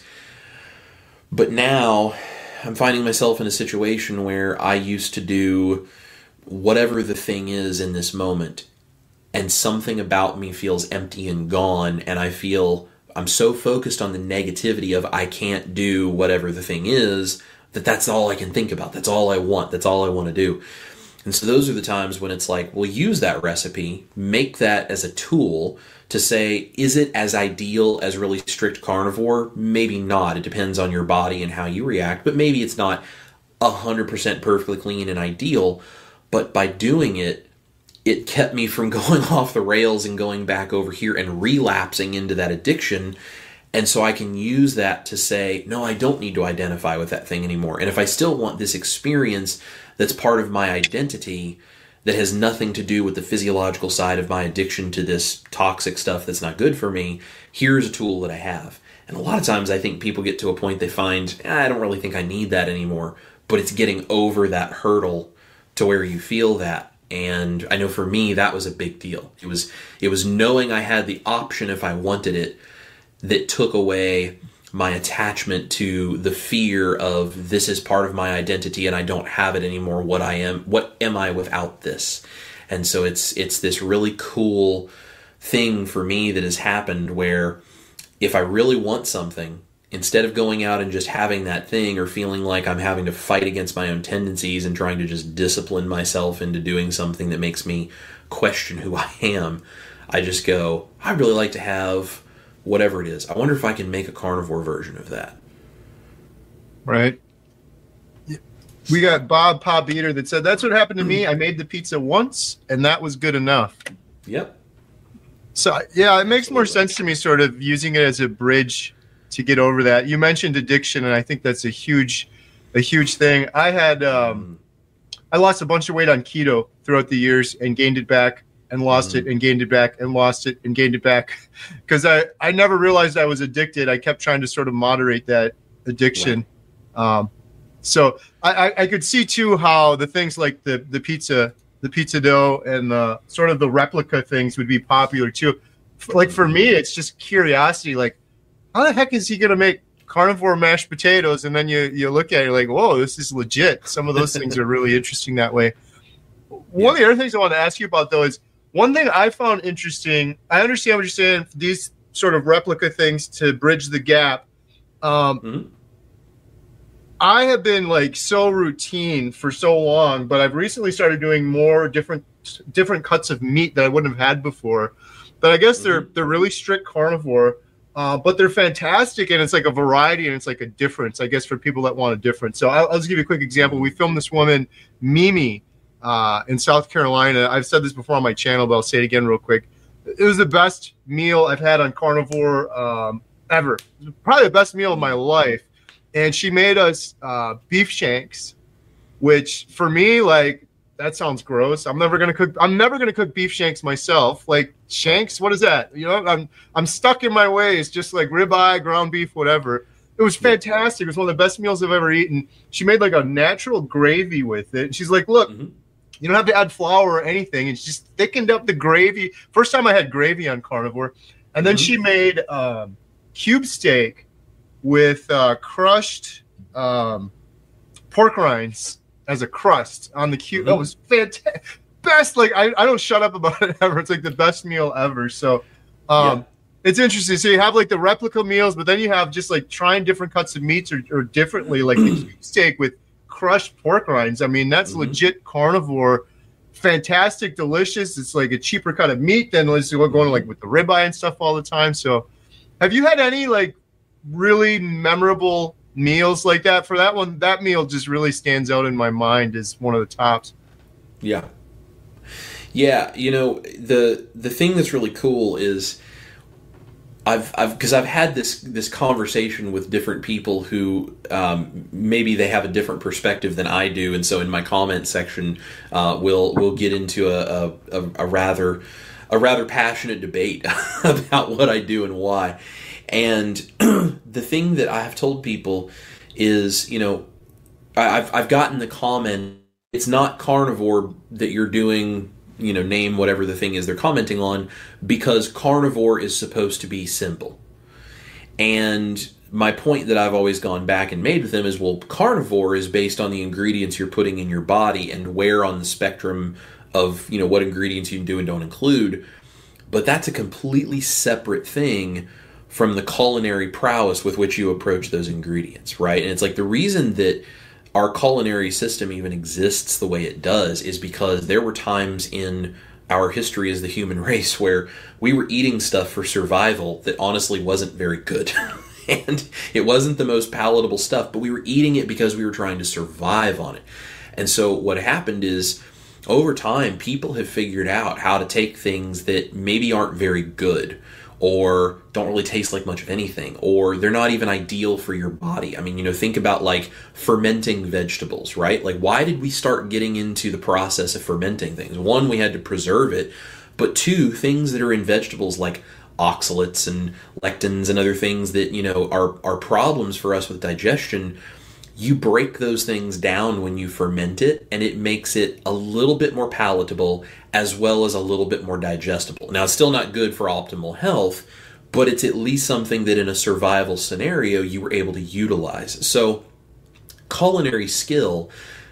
But now I'm finding myself in a situation where I used to do whatever the thing is in this moment, and something about me feels empty and gone, and I feel I'm so focused on the negativity of I can't do whatever the thing is, that that's all I can think about. That's all I want. That's all I want to do. And so those are the times when it's like, well, use that recipe, make that as a tool to say, is it as ideal as really strict carnivore? Maybe not. It depends on your body and how you react, but maybe it's not one hundred percent perfectly clean and ideal. But by doing it, it kept me from going off the rails and going back over here and relapsing into that addiction. And so I can use that to say, no, I don't need to identify with that thing anymore. And if I still want this experience that's part of my identity that has nothing to do with the physiological side of my addiction to this toxic stuff that's not good for me, here's a tool that I have. And a lot of times I think people get to a point they find, eh, I don't really think I need that anymore. But it's getting over that hurdle to where you feel that. And I know for me, that was a big deal. It was, it was knowing I had the option if I wanted it that took away my attachment to the fear of this is part of my identity and I don't have it anymore. What I am, what am I without this? And so it's it's this really cool thing for me that has happened where if I really want something, instead of going out and just having that thing or feeling like I'm having to fight against my own tendencies and trying to just discipline myself into doing something that makes me question who I am, I just go, I'd really like to have whatever it is. I wonder if I can make a carnivore version of that. Right. We got Bob Pop Eater that said, that's what happened to me. I made the pizza once, and that was good enough. Yep. So, yeah, it makes more sense to me sort of using it as a bridge to get over that. You mentioned addiction, and I think that's a huge a huge thing. I had um, I lost a bunch of weight on keto throughout the years and gained it back. And lost mm-hmm. it and gained it back and lost it and gained it back because I, I never realized I was addicted. I kept trying to sort of moderate that addiction. Wow. Um, so I, I, I could see too how the things like the, the pizza, the pizza dough and the sort of the replica things would be popular too. Like for me, it's just curiosity. Like how the heck is he going to make carnivore mashed potatoes? And then you, you look at it like, whoa, this is legit. Some of those things are really interesting that way. One yeah. of the other things I want to ask you about though is, one thing I found interesting, I understand what you're saying, these sort of replica things to bridge the gap. Um, mm-hmm. I have been like so routine for so long, but I've recently started doing more different different cuts of meat that I wouldn't have had before. But I guess mm-hmm. they're they're really strict carnivore, uh, but they're fantastic, and it's like a variety, and it's like a difference, I guess, for people that want a difference. So I'll, I'll just give you a quick example. We filmed this woman, Mimi, Uh, in South Carolina. I've said this before on my channel, but I'll say it again real quick. It was the best meal I've had on carnivore um, ever. It was probably the best meal of my life. And she made us uh, beef shanks, which for me, like, that sounds gross. I'm never gonna cook. I'm never gonna cook beef shanks myself. Like shanks, what is that? You know, I'm I'm stuck in my ways. Just like ribeye, ground beef, whatever. It was fantastic. It was one of the best meals I've ever eaten. She made like a natural gravy with it. And she's like, look. Mm-hmm. You don't have to add flour or anything. It's just thickened up the gravy. First time I had gravy on carnivore. And then mm-hmm. she made um, cube steak with uh, crushed um, pork rinds as a crust on the cube. Mm-hmm. That was fantastic. Best. Like, I, I don't shut up about it ever. It's like the best meal ever. So um, yeah. It's interesting. So you have like the replica meals, but then you have just like trying different cuts of meats or, or differently, like the cube steak with crushed pork rinds. I mean, that's mm-hmm. legit carnivore. Fantastic, delicious. It's like a cheaper cut of meat than let's go going like with the ribeye and stuff all the time. So, have you had any like really memorable meals like that? For that one, that meal just really stands out in my mind as one of the tops. Yeah, yeah. You know, the the thing that's really cool is I've I've because I've had this this conversation with different people who um, maybe they have a different perspective than I do, and so in my comment section, uh, we'll we'll get into a, a, a rather a rather passionate debate about what I do and why. And the thing that I have told people is, you know, I've I've gotten the comment, it's not carnivore that you're doing. You know, name whatever the thing is they're commenting on, because carnivore is supposed to be simple. And my point that I've always gone back and made with them is, well, carnivore is based on the ingredients you're putting in your body and where on the spectrum of, you know, what ingredients you can do and don't include. But that's a completely separate thing from the culinary prowess with which you approach those ingredients, right? And it's like the reason that our culinary system even exists the way it does is because there were times in our history as the human race where we were eating stuff for survival that honestly wasn't very good. And it wasn't the most palatable stuff, but we were eating it because we were trying to survive on it. And so what happened is, over time, people have figured out how to take things that maybe aren't very good, or don't really taste like much of anything, or they're not even ideal for your body. I mean, you know, think about like fermenting vegetables, right? Like, why did we start getting into the process of fermenting things? One, we had to preserve it, but two, things that are in vegetables like oxalates and lectins and other things that, you know, are, are problems for us with digestion, you break those things down when you ferment it, and it makes it a little bit more palatable as well as a little bit more digestible. Now, it's still not good for optimal health, but it's at least something that in a survival scenario you were able to utilize. So culinary skill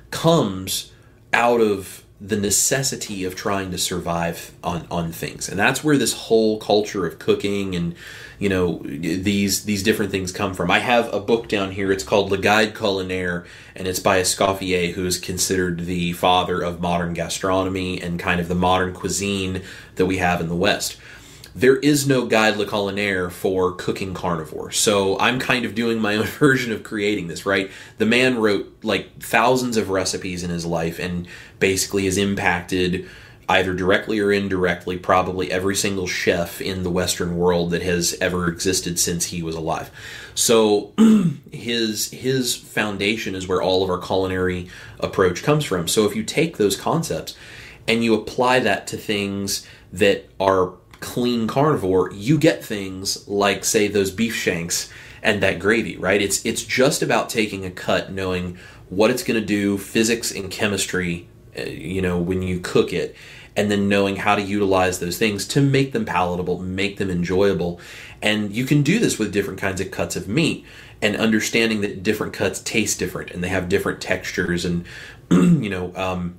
comes out of the necessity of trying to survive on, on things. And that's where this whole culture of cooking and, you know, these these different things come from. I have a book down here. It's called Le Guide Culinaire, and it's by Escoffier, who is considered the father of modern gastronomy and kind of the modern cuisine that we have in the West. There is no Guide Le Culinaire for cooking carnivore. So I'm kind of doing my own version of creating this, right? The man wrote like thousands of recipes in his life and basically has impacted either directly or indirectly probably every single chef in the Western world that has ever existed since he was alive. So his his foundation is where all of our culinary approach comes from. So if you take those concepts and you apply that to things that are clean carnivore, you get things like, say, those beef shanks and that gravy, right? It's it's just about taking a cut, knowing what it's going to do, physics and chemistry, uh, you know, when you cook it, and then knowing how to utilize those things to make them palatable, make them enjoyable. And you can do this with different kinds of cuts of meat, and understanding that different cuts taste different and they have different textures, and you know, um,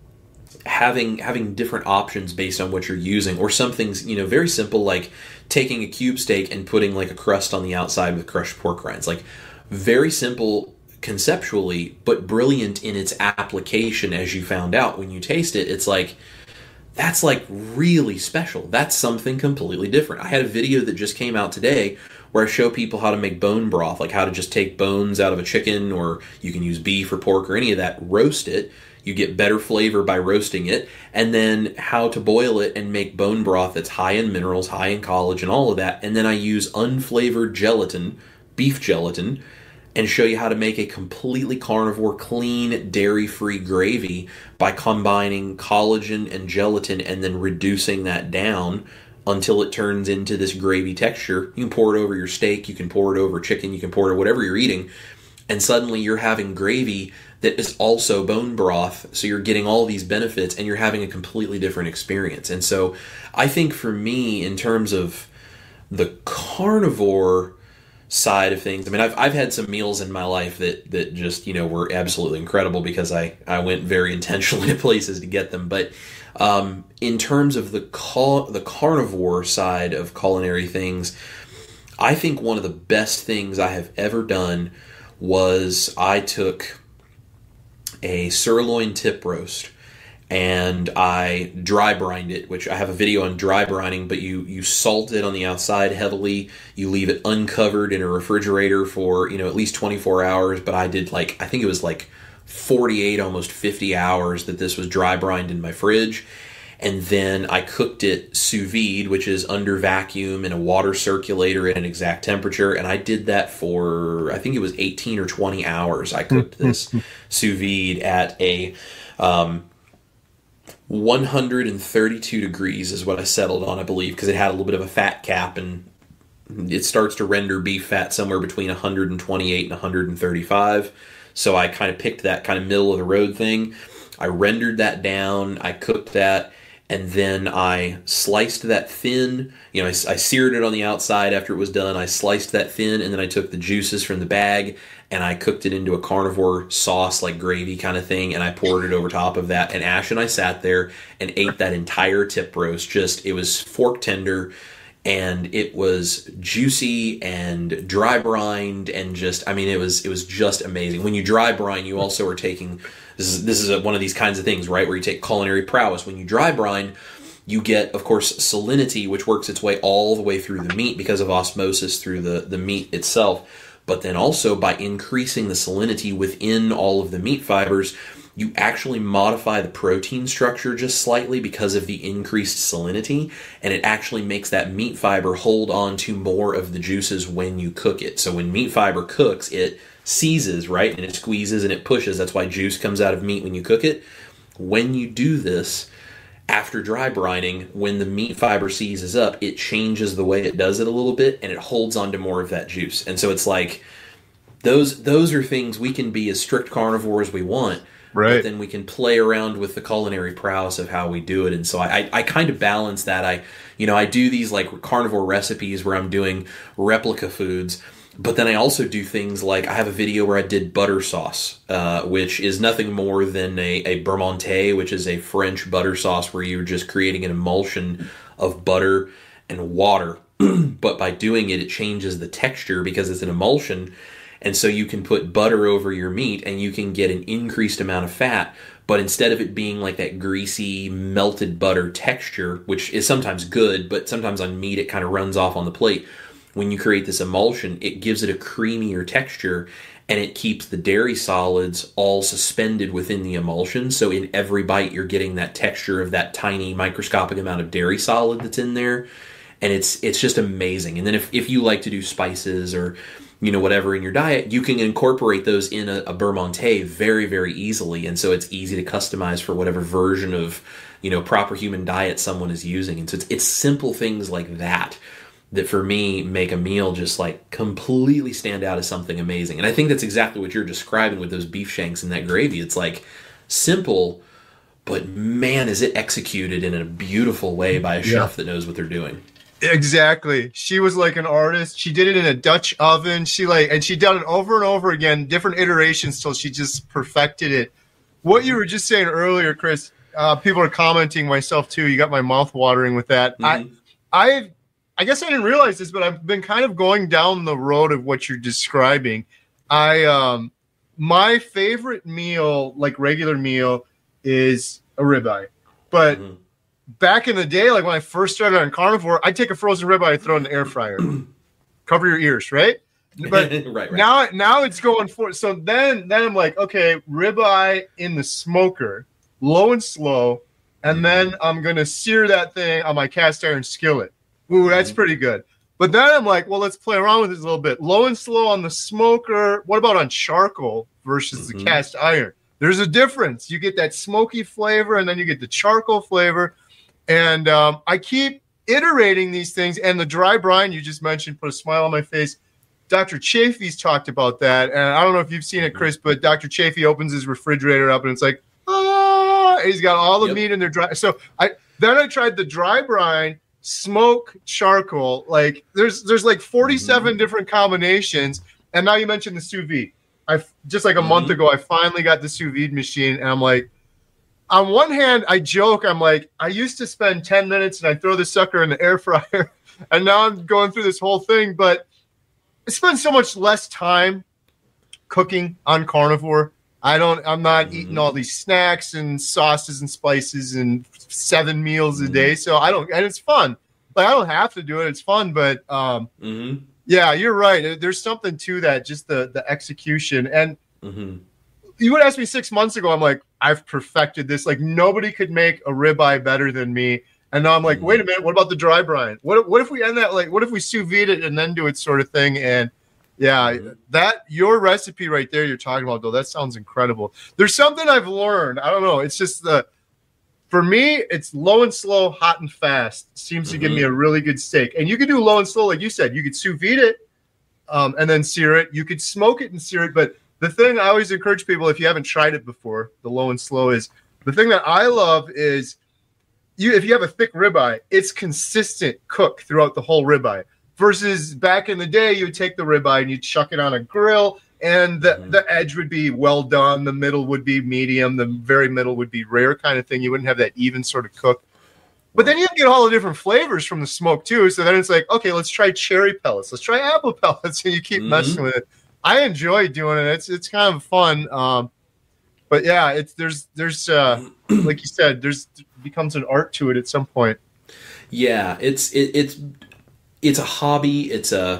having having different options based on what you're using. Or some things, you know, very simple, like taking a cube steak and putting like a crust on the outside with crushed pork rinds. Like, very simple conceptually, but brilliant in its application. As you found out when you taste it, it's like, that's like really special. That's something completely different. I had a video that just came out today where I show people how to make bone broth, like how to just take bones out of a chicken, or you can use beef or pork or any of that, roast it. You get better flavor by roasting it, and then how to boil it and make bone broth that's high in minerals, high in collagen, all of that. And then I use unflavored gelatin, beef gelatin, and show you how to make a completely carnivore, clean, dairy-free gravy by combining collagen and gelatin and then reducing that down until it turns into this gravy texture. You can pour it over your steak, you can pour it over chicken, you can pour it over whatever you're eating, and suddenly you're having gravy that is also bone broth, so you're getting all these benefits and you're having a completely different experience. And so I think for me, in terms of the carnivore side of things, I mean, I've I've had some meals in my life that that just, you know, were absolutely incredible because I, I went very intentionally to places to get them. But um, in terms of the cal- the carnivore side of culinary things, I think one of the best things I have ever done was I took a sirloin tip roast and I dry brined it, which I have a video on dry brining, but you, you salt it on the outside heavily. You leave it uncovered in a refrigerator for, you know, at least twenty-four hours. But I did like, I think it was like forty-eight, almost fifty hours that this was dry brined in my fridge. And then I cooked it sous vide, which is under vacuum in a water circulator at an exact temperature. And I did that for, I think it was eighteen or twenty hours. I cooked this sous vide at a um, one hundred thirty-two degrees is what I settled on, I believe, because it had a little bit of a fat cap, and it starts to render beef fat somewhere between one hundred twenty-eight and one hundred thirty-five. So I kind of picked that kind of middle of the road thing. I rendered that down. I cooked that. And then I sliced that thin. You know, I, I seared it on the outside after it was done. I sliced that thin, and then I took the juices from the bag, and I cooked it into a carnivore sauce, like gravy kind of thing, and I poured it over top of that. And Ash and I sat there and ate that entire tip roast. Just, it was fork tender, and it was juicy and dry brined, and just, I mean, it was it was just amazing. When you dry brine, you also are taking... This is this is a, one of these kinds of things, right, where you take culinary prowess. When you dry brine, you get, of course, salinity, which works its way all the way through the meat because of osmosis through the, the meat itself. But then also by increasing the salinity within all of the meat fibers, you actually modify the protein structure just slightly because of the increased salinity, and it actually makes that meat fiber hold on to more of the juices when you cook it. So when meat fiber cooks, it seizes, right? And it squeezes and it pushes. That's why juice comes out of meat when you cook it. When you do this, after dry brining, when the meat fiber seizes up, it changes the way it does it a little bit, and it holds on to more of that juice. And so it's like, those those are things we can be as strict carnivore as we want, right? But then we can play around with the culinary prowess of how we do it. And so I, I, I kind of balance that. I, you know, I do these like carnivore recipes where I'm doing replica foods, but then I also do things like I have a video where I did butter sauce, uh, which is nothing more than a, a Bermontais, which is a French butter sauce where you're just creating an emulsion of butter and water. But by doing it, it changes the texture because it's an emulsion. And so you can put butter over your meat and you can get an increased amount of fat. But instead of it being like that greasy, melted butter texture, which is sometimes good, but sometimes on meat it kind of runs off on the plate. When you create this emulsion, it gives it a creamier texture, and it keeps the dairy solids all suspended within the emulsion. So in every bite, you're getting that texture of that tiny microscopic amount of dairy solid that's in there. And it's it's just amazing. And then if, if you like to do spices or, you know, whatever in your diet, you can incorporate those in a, a Bermontais very, very easily. And so it's easy to customize for whatever version of, you know, proper human diet someone is using. And so it's, it's simple things like that that for me make a meal just like completely stand out as something amazing. And I think that's exactly what you're describing with those beef shanks and that gravy. It's like simple, but man, is it executed in a beautiful way by a chef yeah. that knows what they're doing. Exactly. She was like an artist. She did it in a Dutch oven. She like, and she done it over and over again, different iterations till she just perfected it. What you were just saying earlier, Chris, uh, people are commenting, myself too. You got my mouth watering with that. Mm-hmm. I, I, I guess I didn't realize this, but I've been kind of going down the road of what you're describing. I, um, my favorite meal, like regular meal, is a ribeye. But mm-hmm. back in the day, like when I first started on carnivore, I'd take a frozen ribeye and throw it in the air fryer. Cover your ears, right? But right, right. now, now it's going for. So then, then I'm like, okay, ribeye in the smoker, low and slow, and mm-hmm. then I'm gonna sear that thing on my cast iron skillet. Ooh, that's pretty good. But then I'm like, well, let's play around with this a little bit. Low and slow on the smoker. What about on charcoal versus mm-hmm. the cast iron? There's a difference. You get that smoky flavor, and then you get the charcoal flavor. And um, I keep iterating these things. And the dry brine you just mentioned put a smile on my face. Doctor Chafee's talked about that. And I don't know if you've seen it, Chris, but Doctor Chafee opens his refrigerator up, and it's like, ah, he's got all the yep. meat in there dry. So I then I tried the dry brine, smoke, charcoal. Like there's there's like forty-seven mm-hmm. different combinations. And now you mentioned the sous vide. I just like a mm-hmm. month ago, I finally got the sous vide machine, and I'm like, on one hand, I joke, I'm like, I used to spend ten minutes and I throw the sucker in the air fryer, and now I'm going through this whole thing, but I spend so much less time cooking on carnivore. I don't, I'm not mm-hmm. eating all these snacks and sauces and spices and seven meals mm-hmm. a day. So I don't, and it's fun. Like I don't have to do it. It's fun, but um, mm-hmm. yeah, you're right. There's something to that, just the, the execution. And mm-hmm. you would ask me six months ago, I'm like, I've perfected this. Like nobody could make a ribeye better than me. And now I'm like, mm-hmm. wait a minute, what about the dry brine? What, what if we end that, like, what if we sous vide it and then do it sort of thing? And yeah, mm-hmm. that, your recipe right there you're talking about, though, that sounds incredible. There's something I've learned. I don't know. It's just the, for me, it's low and slow, hot and fast. Seems mm-hmm. to give me a really good steak. And you could do low and slow, like you said. You could sous vide it um, and then sear it. You could smoke it and sear it. But the thing I always encourage people, if you haven't tried it before, the low and slow is, the thing that I love is, you if you have a thick ribeye, it's consistent cook throughout the whole ribeye. Versus back in the day, you would take the ribeye and you'd chuck it on a grill, and the, mm-hmm. the edge would be well done, the middle would be medium, the very middle would be rare kind of thing. You wouldn't have that even sort of cook. But then you get all the different flavors from the smoke too. So then it's like, okay, let's try cherry pellets, let's try apple pellets, and you keep mm-hmm. messing with it. I enjoy doing it. It's it's kind of fun. Um, but yeah, it's there's there's uh, like you said, there's becomes an art to it at some point. Yeah, it's it, it's it's a hobby. It's a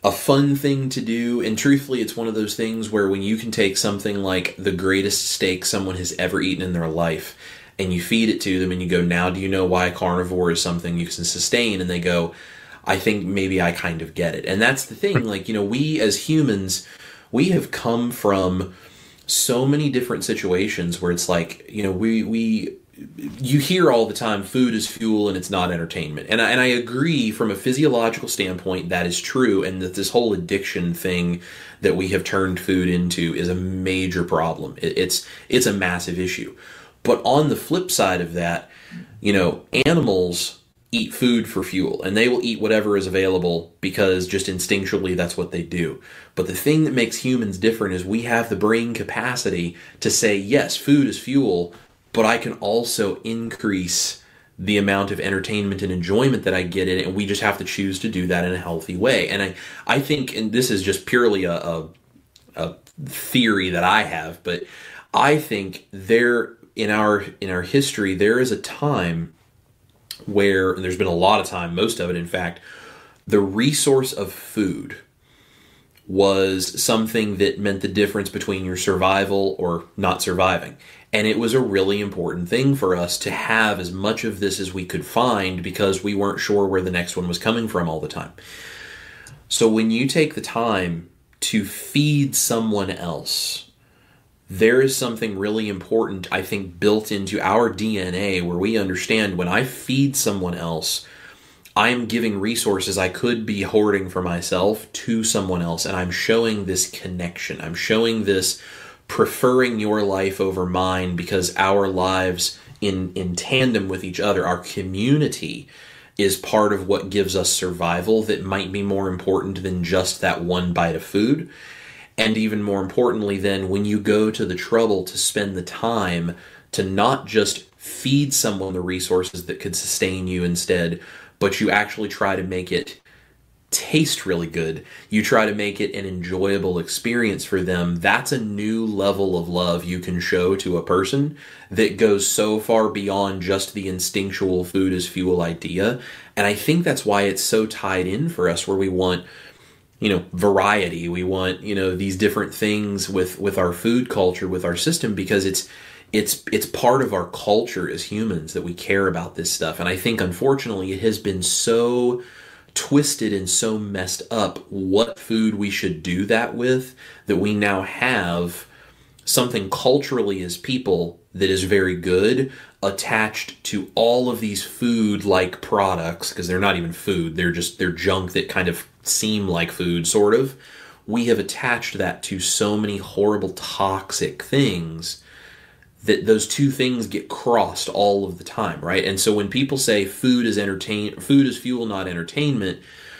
a fun thing to do. And truthfully, it's one of those things where when you can take something like the greatest steak someone has ever eaten in their life and you feed it to them and you go, now do you know why carnivore is something you can sustain? And they go, I think maybe I kind of get it. And that's the thing. Like, you know, we as humans, we have come from so many different situations where it's like, you know, we, we, you hear all the time, food is fuel and it's not entertainment. And I, and I agree from a physiological standpoint, that is true. And that this whole addiction thing that we have turned food into is a major problem. It, it's, it's a massive issue. But on the flip side of that, you know, animals eat food for fuel and they will eat whatever is available because just instinctually that's what they do. But the thing that makes humans different is we have the brain capacity to say, yes, food is fuel, but I can also increase the amount of entertainment and enjoyment that I get in it, and we just have to choose to do that in a healthy way. And I, I think, and this is just purely a, a, a theory that I have, but I think there in our in our history there is a time where, and there's been a lot of time, most of it in fact, the resource of food was something that meant the difference between your survival or not surviving. And it was a really important thing for us to have as much of this as we could find because we weren't sure where the next one was coming from all the time. So when you take the time to feed someone else, there is something really important, I think, built into our D N A where we understand when I feed someone else, I am giving resources I could be hoarding for myself to someone else. And I'm showing this connection. I'm showing this preferring your life over mine because our lives in, in tandem with each other, our community is part of what gives us survival that might be more important than just that one bite of food. And even more importantly, then when you go to the trouble to spend the time to not just feed someone the resources that could sustain you instead, but you actually try to make it taste really good. You try to make it an enjoyable experience for them. That's a new level of love you can show to a person that goes so far beyond just the instinctual food as fuel idea. And I think that's why it's so tied in for us, where we want, you know, variety. We want, you know, these different things with, with our food culture, with our system, because it's, it's, it's part of our culture as humans that we care about this stuff. And I think, unfortunately, it has been so twisted and so messed up what food we should do that with, that we now have something culturally as people that is very good attached to all of these food-like products, because they're not even food, they're just, they're junk that kind of seem like food, sort of. We have attached that to so many horrible, toxic things that those two things get crossed all of the time, right? And so when people say food is entertain, food is fuel, not entertainment,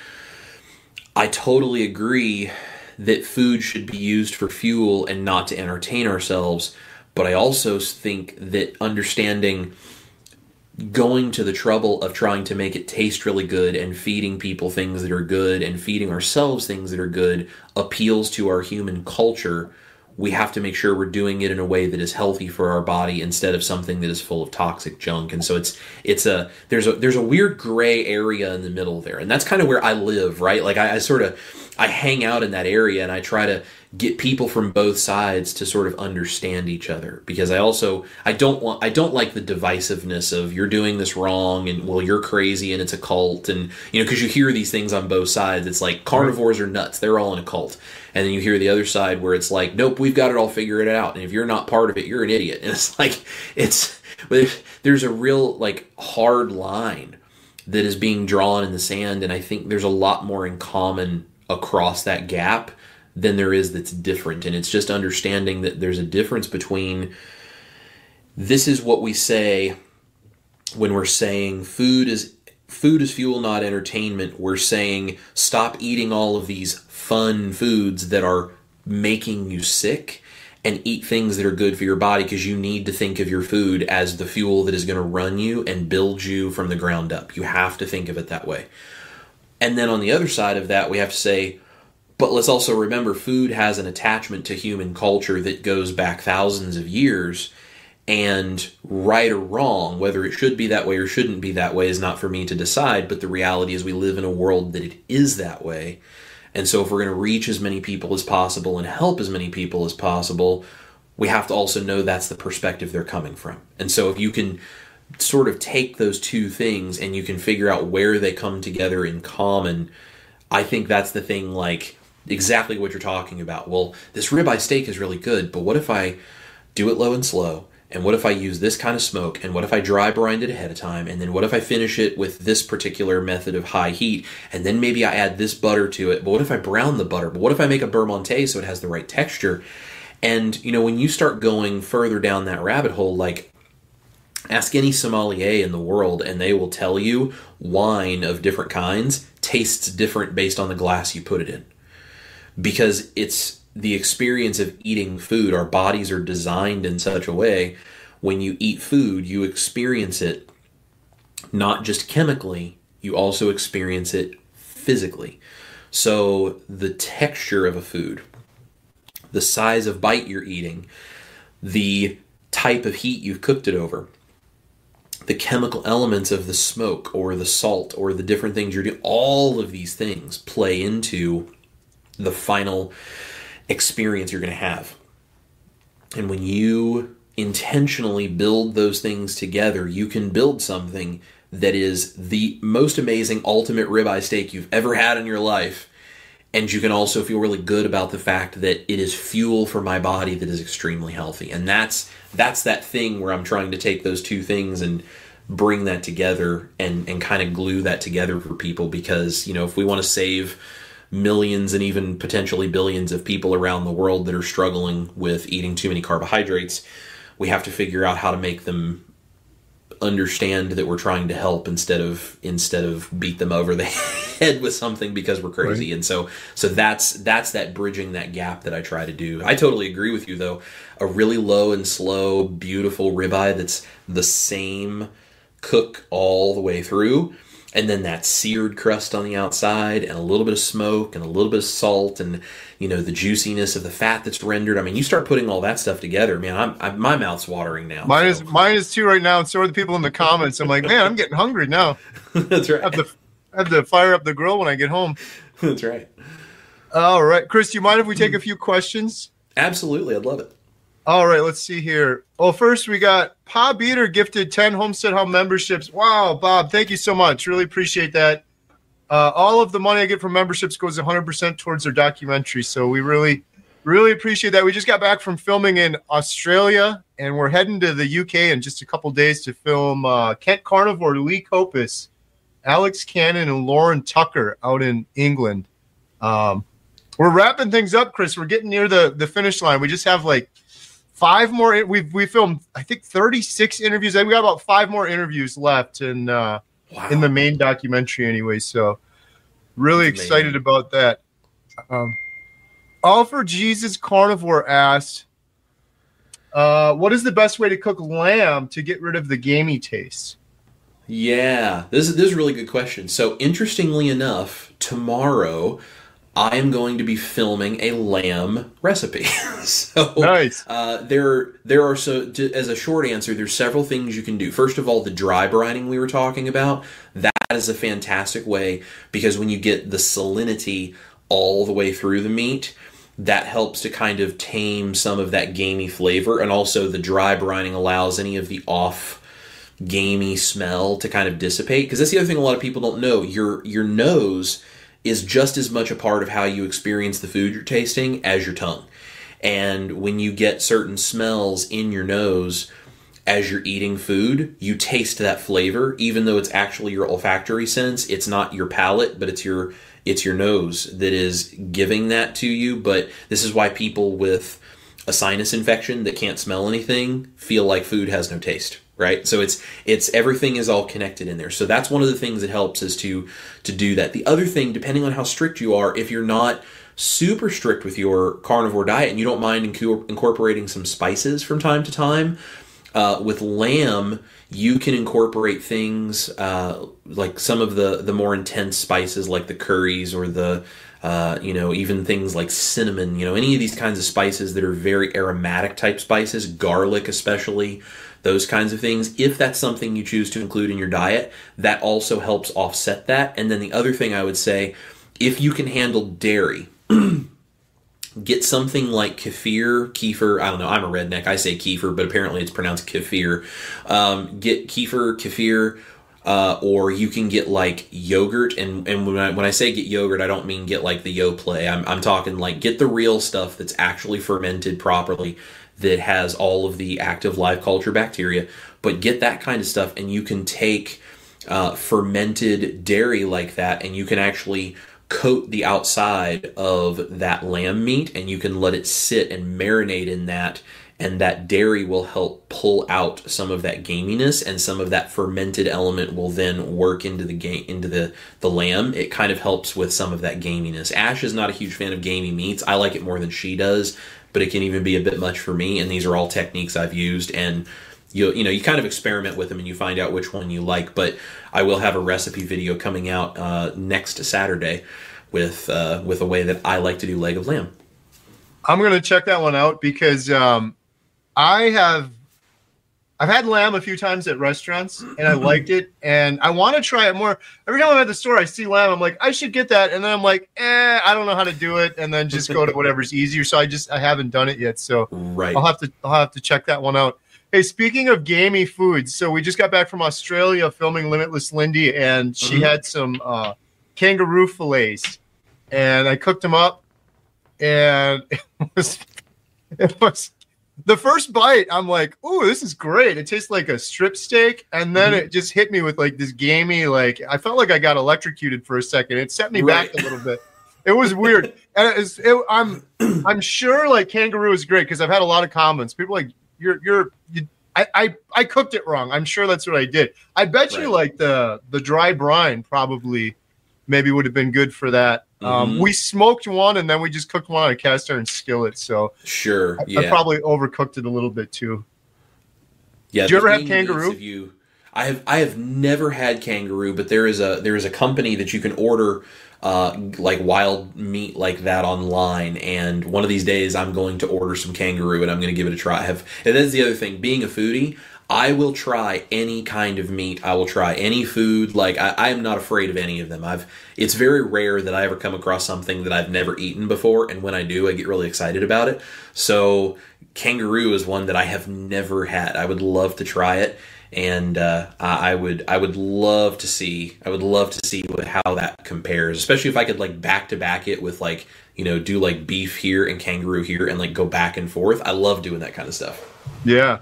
I totally agree that food should be used for fuel and not to entertain ourselves. But I also think that understanding, going to the trouble of trying to make it taste really good and feeding people things that are good and feeding ourselves things that are good appeals to our human culture. We have to make sure we're doing it in a way that is healthy for our body instead of something that is full of toxic junk. And so it's it's a there's a there's a weird gray area in the middle there, and that's kind of where I live, right? Like I, I sort of I hang out in that area, and I try to get people from both sides to sort of understand each other, because I also I don't want I don't like the divisiveness of you're doing this wrong and well you're crazy and it's a cult, and you know, because you hear these things on both sides. It's like carnivores are nuts, they're all in a cult. And then you hear the other side where it's like, nope, we've got it all figured out. And if you're not part of it, you're an idiot. And it's like, it's, there's a real like hard line that is being drawn in the sand. And I think there's a lot more in common across that gap than there is that's different. And it's just understanding that there's a difference between, this is what we say when we're saying food is food is fuel, not entertainment. We're saying stop eating all of these fun foods that are making you sick and eat things that are good for your body, because you need to think of your food as the fuel that is going to run you and build you from the ground up. You have to think of it that way. And then on the other side of that, we have to say, but let's also remember food has an attachment to human culture that goes back thousands of years. And right or wrong, whether it should be that way or shouldn't be that way is not for me to decide. But the reality is we live in a world that it is that way. And so if we're going to reach as many people as possible and help as many people as possible, we have to also know that's the perspective they're coming from. And so if you can sort of take those two things and you can figure out where they come together in common, I think that's the thing, like exactly what you're talking about. Well, this ribeye steak is really good, but what if I do it low and slow? And what if I use this kind of smoke? And what if I dry brined it ahead of time? And then what if I finish it with this particular method of high heat? And then maybe I add this butter to it. But what if I brown the butter? But what if I make a beurre monté so it has the right texture? And, you know, when you start going further down that rabbit hole, like ask any sommelier in the world and they will tell you wine of different kinds tastes different based on the glass you put it in. Because it's the experience of eating food. Our bodies are designed in such a way, when you eat food, you experience it not just chemically, you also experience it physically. So the texture of a food, the size of bite you're eating, the type of heat you've cooked it over, the chemical elements of the smoke or the salt or the different things you're doing, all of these things play into the final experience you're going to have. And when you intentionally build those things together, you can build something that is the most amazing ultimate ribeye steak you've ever had in your life. And you can also feel really good about the fact that it is fuel for my body that is extremely healthy. And that's that's that thing where I'm trying to take those two things and bring that together and, and kind of glue that together for people. Because, you know, if we want to save millions and even potentially billions of people around the world that are struggling with eating too many carbohydrates, we have to figure out how to make them understand that we're trying to help instead of instead of beat them over the head with something because we're crazy. Right. And so so that's that's that bridging that gap that I try to do. I totally agree with you though. A really low and slow, beautiful ribeye that's the same cook all the way through. And then that seared crust on the outside and a little bit of smoke and a little bit of salt and, you know, the juiciness of the fat that's rendered. I mean, you start putting all that stuff together, man, I'm, I'm my mouth's watering now. Mine so. is mine is too right now. And so are the people in the comments. I'm like, man, I'm getting hungry now. That's right. I have, to, I have to fire up the grill when I get home. That's right. All right. Chris, do you mind if we take a few questions? Absolutely. I'd love it. All right, let's see here. Well, first we got Bob Eater gifted ten Homestead Hub memberships. Wow, Bob, thank you so much. Really appreciate that. Uh, all of the money I get from memberships goes one hundred percent towards their documentary. So we really, really appreciate that. We just got back from filming in Australia, and we're heading to the U K in just a couple days to film uh, Kent Carnivore, Lee Copus, Alex Cannon, and Lauren Tucker out in England. Um, we're wrapping things up, Chris. We're getting near the, the finish line. We just have like Five more. We've we filmed, I think, thirty-six interviews. We got about five more interviews left in uh, wow. in the main documentary, anyway. So, really That's excited amazing. about that. Um, All for Jesus Carnivore asked, uh, "What is the best way to cook lamb to get rid of the gamey taste?" Yeah, this is this is a really good question. So, interestingly enough, tomorrow I am going to be filming a lamb recipe. so nice. Uh, there, there are so to, as a short answer, there's several things you can do. First of all, the dry brining we were talking about, that is a fantastic way because when you get the salinity all the way through the meat, that helps to kind of tame some of that gamey flavor, and also the dry brining allows any of the off gamey smell to kind of dissipate. Because that's the other thing a lot of people don't know. Your your nose is just as much a part of how you experience the food you're tasting as your tongue. And when you get certain smells in your nose as you're eating food, you taste that flavor, even though it's actually your olfactory sense. It's not your palate, but it's your it's your nose that is giving that to you. But this is why people with a sinus infection that can't smell anything feel like food has no taste. Right? So it's it's everything is all connected in there. So that's one of the things that helps is to to do that. The other thing, depending on how strict you are, if you're not super strict with your carnivore diet and you don't mind inco- incorporating some spices from time to time, uh, with lamb, you can incorporate things uh, like some of the, the more intense spices like the curries or the Uh, you know, even things like cinnamon, you know, any of these kinds of spices that are very aromatic type spices, garlic especially, those kinds of things. If that's something you choose to include in your diet, that also helps offset that. And then the other thing I would say, if you can handle dairy, get something like kefir, kefir, I don't know, I'm a redneck, I say kefir, but apparently it's pronounced kefir. Um, get kefir, kefir, uh, or you can get like yogurt, and, and when I, when I say get yogurt, I don't mean get like the Yoplait. I'm, I'm talking like get the real stuff that's actually fermented properly, that has all of the active live culture bacteria, but get that kind of stuff, and you can take uh, fermented dairy like that, and you can actually coat the outside of that lamb meat, and you can let it sit and marinate in that, and that dairy will help pull out some of that gaminess, and some of that fermented element will then work into the ga- into the, the lamb. It kind of helps with some of that gaminess. Ash is not a huge fan of gamey meats. I like it more than she does, but it can even be a bit much for me, and these are all techniques I've used, and you you know, you kind of experiment with them and you find out which one you like. But I will have a recipe video coming out uh, next Saturday with uh, with a way that I like to do leg of lamb. I'm going to check that one out because um, I have I've had lamb a few times at restaurants and I liked it, and I want to try it more. Every time I'm at the store, I see lamb, I'm like, I should get that, and then I'm like, eh, I don't know how to do it, and then just go to whatever's easier. So I just I haven't done it yet, so right. I'll have to I'll have to check that one out. Hey, speaking of gamey foods, so we just got back from Australia filming Limitless Lindy, and she mm-hmm. had some uh, kangaroo fillets, and I cooked them up, and it was it was the first bite. I'm like, "Ooh, this is great! It tastes like a strip steak," and then mm-hmm. it just hit me with like this gamey, like I felt like I got electrocuted for a second. It set me right. back a little bit. It was weird, and it was, it, I'm I'm sure like kangaroo is great because I've had a lot of comments. People are like. You're, you're, you, I, I, I cooked it wrong. I'm sure that's what I did. I bet right. you like the, the dry brine probably maybe would have been good for that. Mm-hmm. Um, we smoked one and then we just cooked one on a cast iron skillet. So sure. I, yeah. I probably overcooked it a little bit too. Yeah. Did you ever have kangaroo? You, I have, I have never had kangaroo, but there is a, there is a company that you can order Uh, like wild meat like that online, and one of these days I'm going to order some kangaroo and I'm going to give it a try. I have, and that's the other thing. Being a foodie, I will try any kind of meat. I will try any food. Like I, I am not afraid of any of them. I've. It's very rare that I ever come across something that I've never eaten before, and when I do, I get really excited about it. So kangaroo is one that I have never had. I would love to try it. And uh, I would, I would love to see, I would love to see how that compares. Especially if I could like back to back it with like, you know, do like beef here and kangaroo here, and like go back and forth. I love doing that kind of stuff. Yeah.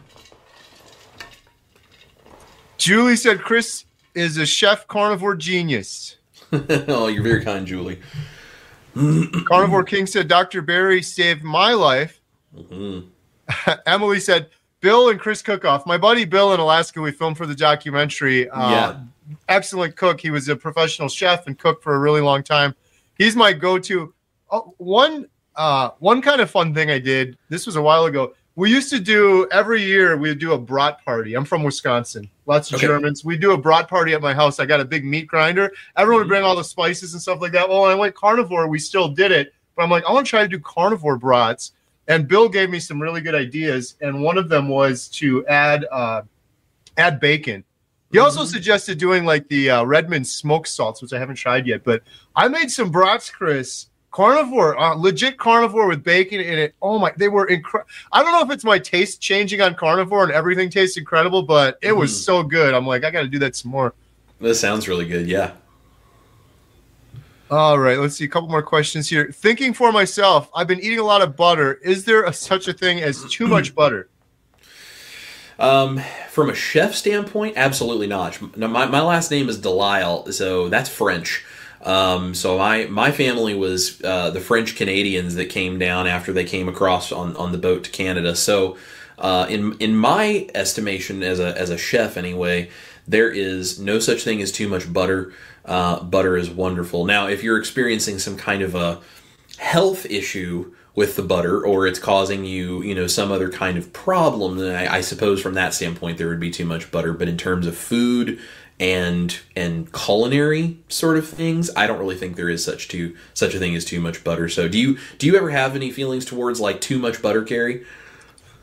Julie said Chris is a chef carnivore genius. Oh, you're very kind, Julie. Carnivore King said Doctor Barry saved my life. Mm-hmm. Emily said. Bill and Chris Cookoff. My buddy Bill in Alaska, we filmed for the documentary. Uh, yeah. Excellent cook. He was a professional chef and cooked for a really long time. He's my go-to. Oh, one, uh, one kind of fun thing I did, this was a while ago. We used to do, every year, we would do a brat party. I'm from Wisconsin. Lots of okay. Germans. We do a brat party at my house. I got a big meat grinder. Everyone would bring all the spices and stuff like that. Well, when I went carnivore, we still did it. But I'm like, I want to try to do carnivore brats. And Bill gave me some really good ideas, and one of them was to add uh, add bacon. He mm-hmm. also suggested doing like the uh, Redmond smoked salts, which I haven't tried yet. But I made some brats, Chris, carnivore, uh, legit carnivore with bacon in it. Oh my, they were incredible. I don't know if it's my taste changing on carnivore and everything tastes incredible, but it mm-hmm. was so good. I'm like, I got to do that some more. That sounds really good, yeah. All right, let's see a couple more questions here. Thinking for myself, I've been eating a lot of butter. Is there a, such a thing as too much butter? Um, from a chef standpoint, absolutely not. Now, my, my last name is Delisle, so that's French. Um, so my, my family was uh, the French Canadians that came down after they came across on, on the boat to Canada. So uh, in in my estimation as a as a chef anyway, there is no such thing as too much butter. Uh, butter is wonderful. Now, if you're experiencing some kind of a health issue with the butter, or it's causing you, you know, some other kind of problem, then I, I suppose from that standpoint there would be too much butter. But in terms of food and and culinary sort of things, I don't really think there is such to such a thing as too much butter. So, do you do you ever have any feelings towards like too much butter, Carrie?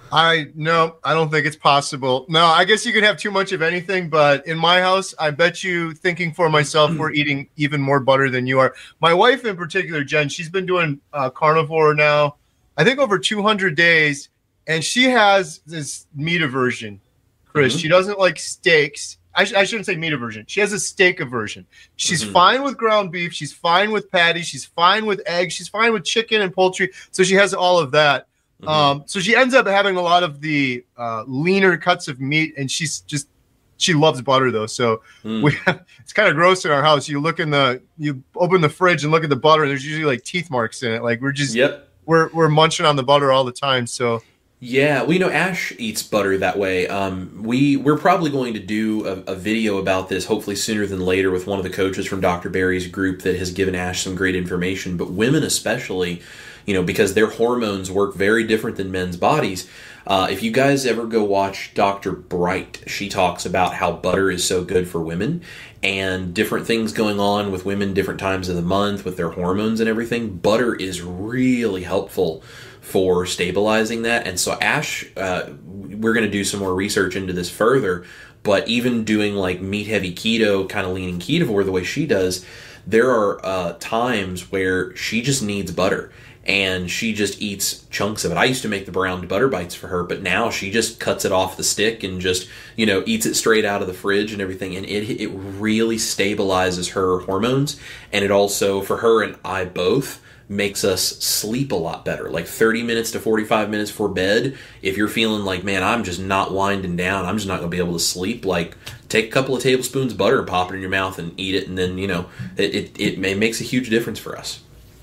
I no, I don't think it's possible. No, I guess you could have too much of anything, but in my house, I bet you, thinking for myself, we're eating even more butter than you are. My wife in particular, Jen, she's been doing uh, carnivore now, I think over two hundred days, and she has this meat aversion, Chris. Mm-hmm. She doesn't like steaks. I, sh- I shouldn't say meat aversion. She has a steak aversion. She's mm-hmm. fine with ground beef. She's fine with patties. She's fine with eggs. She's fine with chicken and poultry. So she has all of that. Mm-hmm. Um, so she ends up having a lot of the uh, leaner cuts of meat, and she's just she loves butter though. So mm. we have, it's kind of gross in our house. You look in the you open the fridge and look at the butter, and there's usually like teeth marks in it. Like we're just yep. we're we're munching on the butter all the time. So yeah, well, you know, Ash eats butter that way. Um, we we're probably going to do a, a video about this, hopefully sooner than later, with one of the coaches from Doctor Barry's group that has given Ash some great information. But women especially, you know, because their hormones work very different than men's bodies. Uh, if you guys ever go watch Doctor Bright, she talks about how butter is so good for women and different things going on with women different times of the month with their hormones and everything. Butter is really helpful for stabilizing that. And so Ash, uh, we're going to do some more research into this further, but even doing like meat heavy keto, kind of leaning ketovore the way she does, there are uh, times where she just needs butter. And she just eats chunks of it. I used to make the browned butter bites for her, but now she just cuts it off the stick and just, you know, eats it straight out of the fridge and everything. And it it really stabilizes her hormones. And it also, for her and I both, makes us sleep a lot better. Like thirty minutes to forty-five minutes for bed. If you're feeling like, man, I'm just not winding down, I'm just not going to be able to sleep, like take a couple of tablespoons of butter and pop it in your mouth and eat it. And then, you know, it, it, it makes a huge difference for us.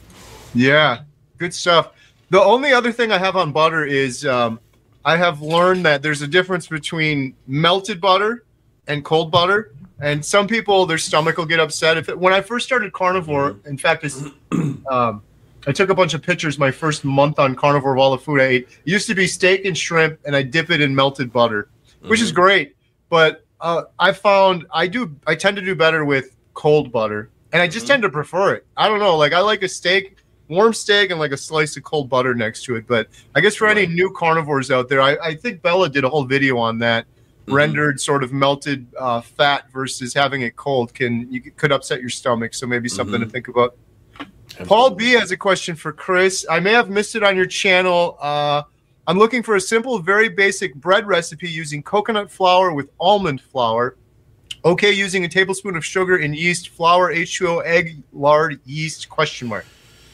Yeah. Good stuff. The only other thing I have on butter is um, I have learned that there's a difference between melted butter and cold butter. And some people, their stomach will get upset. If it, when I first started carnivore, in fact, it's, um, I took a bunch of pictures my first month on carnivore of all the food I ate. It used to be steak and shrimp, and I dip it in melted butter, which mm-hmm. is great. But uh, I found I do I tend to do better with cold butter, and I just mm-hmm. tend to prefer it. I don't know. Like I like a steak. Warm steak and like a slice of cold butter next to it. But I guess for any new carnivores out there, I, I think Bella did a whole video on that. Mm-hmm. Rendered sort of melted uh, fat versus having it cold can you could upset your stomach. So maybe something mm-hmm. to think about. Absolutely. Paul B has a question for Chris. I may have missed it on your channel. Uh, I'm looking for a simple, very basic bread recipe using coconut flour with almond flour. Okay, using a tablespoon of sugar and yeast, flour, H two O, egg, lard, yeast, question mark.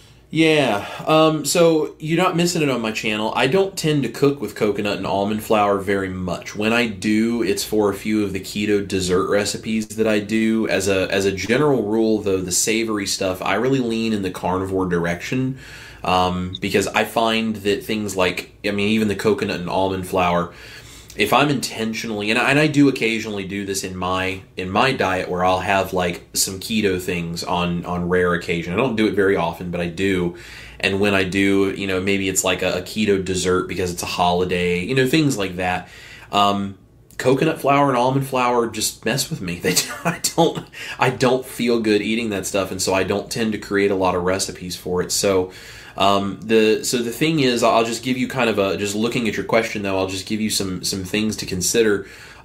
Yeah, um, so you're not missing it on my channel. I don't tend to cook with coconut and almond flour very much. When I do, it's for a few of the keto dessert recipes that I do. As a as a general rule, though, the savory stuff, I really lean in the carnivore direction um, because I find that things like, I mean, even the coconut and almond flour, if I'm intentionally, and I, and I do occasionally do this in my in my diet where I'll have like some keto things on, on rare occasion. I don't do it very often, but I do. And when I do, you know, maybe it's like a, a keto dessert because it's a holiday, you know, things like that. Um, coconut flour and almond flour just mess with me. They I don't I don't feel good eating that stuff, and so I don't tend to create a lot of recipes for it. So. Um, the so the thing is, I'll just give you kind of a, just looking at your question though, I'll just give you some some things to consider.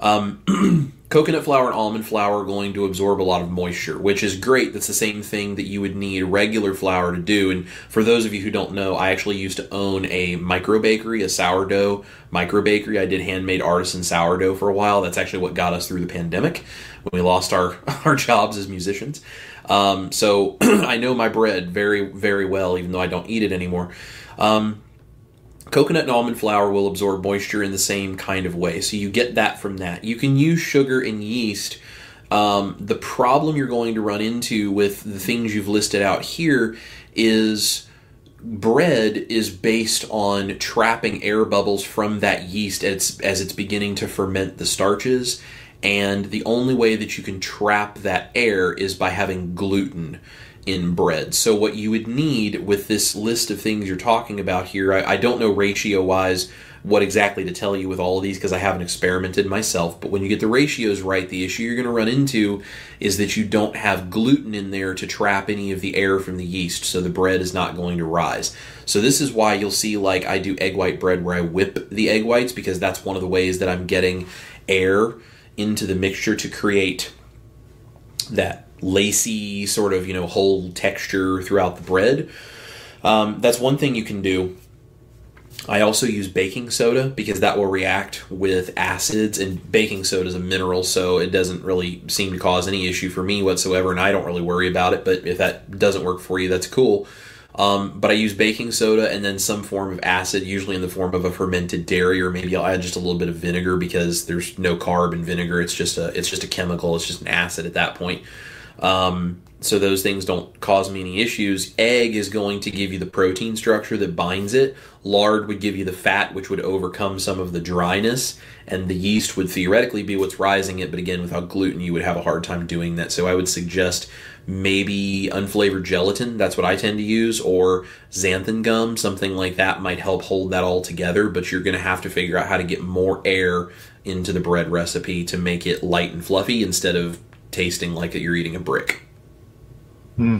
Um, coconut flour and almond flour are going to absorb a lot of moisture, which is great. That's the same thing that you would need regular flour to do. And for those of you who don't know, I actually used to own a micro bakery, a sourdough micro bakery. I did handmade artisan sourdough for a while. That's actually what got us through the pandemic when we lost our, our jobs as musicians. Um, so I know my bread very, very well, even though I don't eat it anymore. Um, coconut and almond flour will absorb moisture in the same kind of way. So you get that from that. You can use sugar and yeast. Um, the problem you're going to run into with the things you've listed out here is bread is based on trapping air bubbles from that yeast as, as it's beginning to ferment the starches. And the only way that you can trap that air is by having gluten in bread. So what you would need with this list of things you're talking about here, I, I don't know ratio-wise what exactly to tell you with all of these because I haven't experimented myself. But when you get the ratios right, the issue you're going to run into is that you don't have gluten in there to trap any of the air from the yeast, so the bread is not going to rise. So this is why you'll see, like, I do egg white bread where I whip the egg whites, because that's one of the ways that I'm getting air into the mixture to create that lacy sort of, you know, whole texture throughout the bread. Um, that's one thing you can do. I also use baking soda because that will react with acids, and baking soda is a mineral, so it doesn't really seem to cause any issue for me whatsoever, and I don't really worry about it. But if that doesn't work for you, that's cool. Um, but I use baking soda and then some form of acid, usually in the form of a fermented dairy, or maybe I'll add just a little bit of vinegar because there's no carb in vinegar. It's just a it's just a chemical. It's just an acid at that point. Um, so those things don't cause me any issues. Egg is going to give you the protein structure that binds it. Lard would give you the fat, which would overcome some of the dryness, and the yeast would theoretically be what's rising it. But again, without gluten, you would have a hard time doing that. So I would suggest maybe unflavored gelatin. That's what I tend to use, or xanthan gum. Something like that might help hold that all together. But you're going to have to figure out how to get more air into the bread recipe to make it light and fluffy instead of tasting like you're eating a brick. Hmm.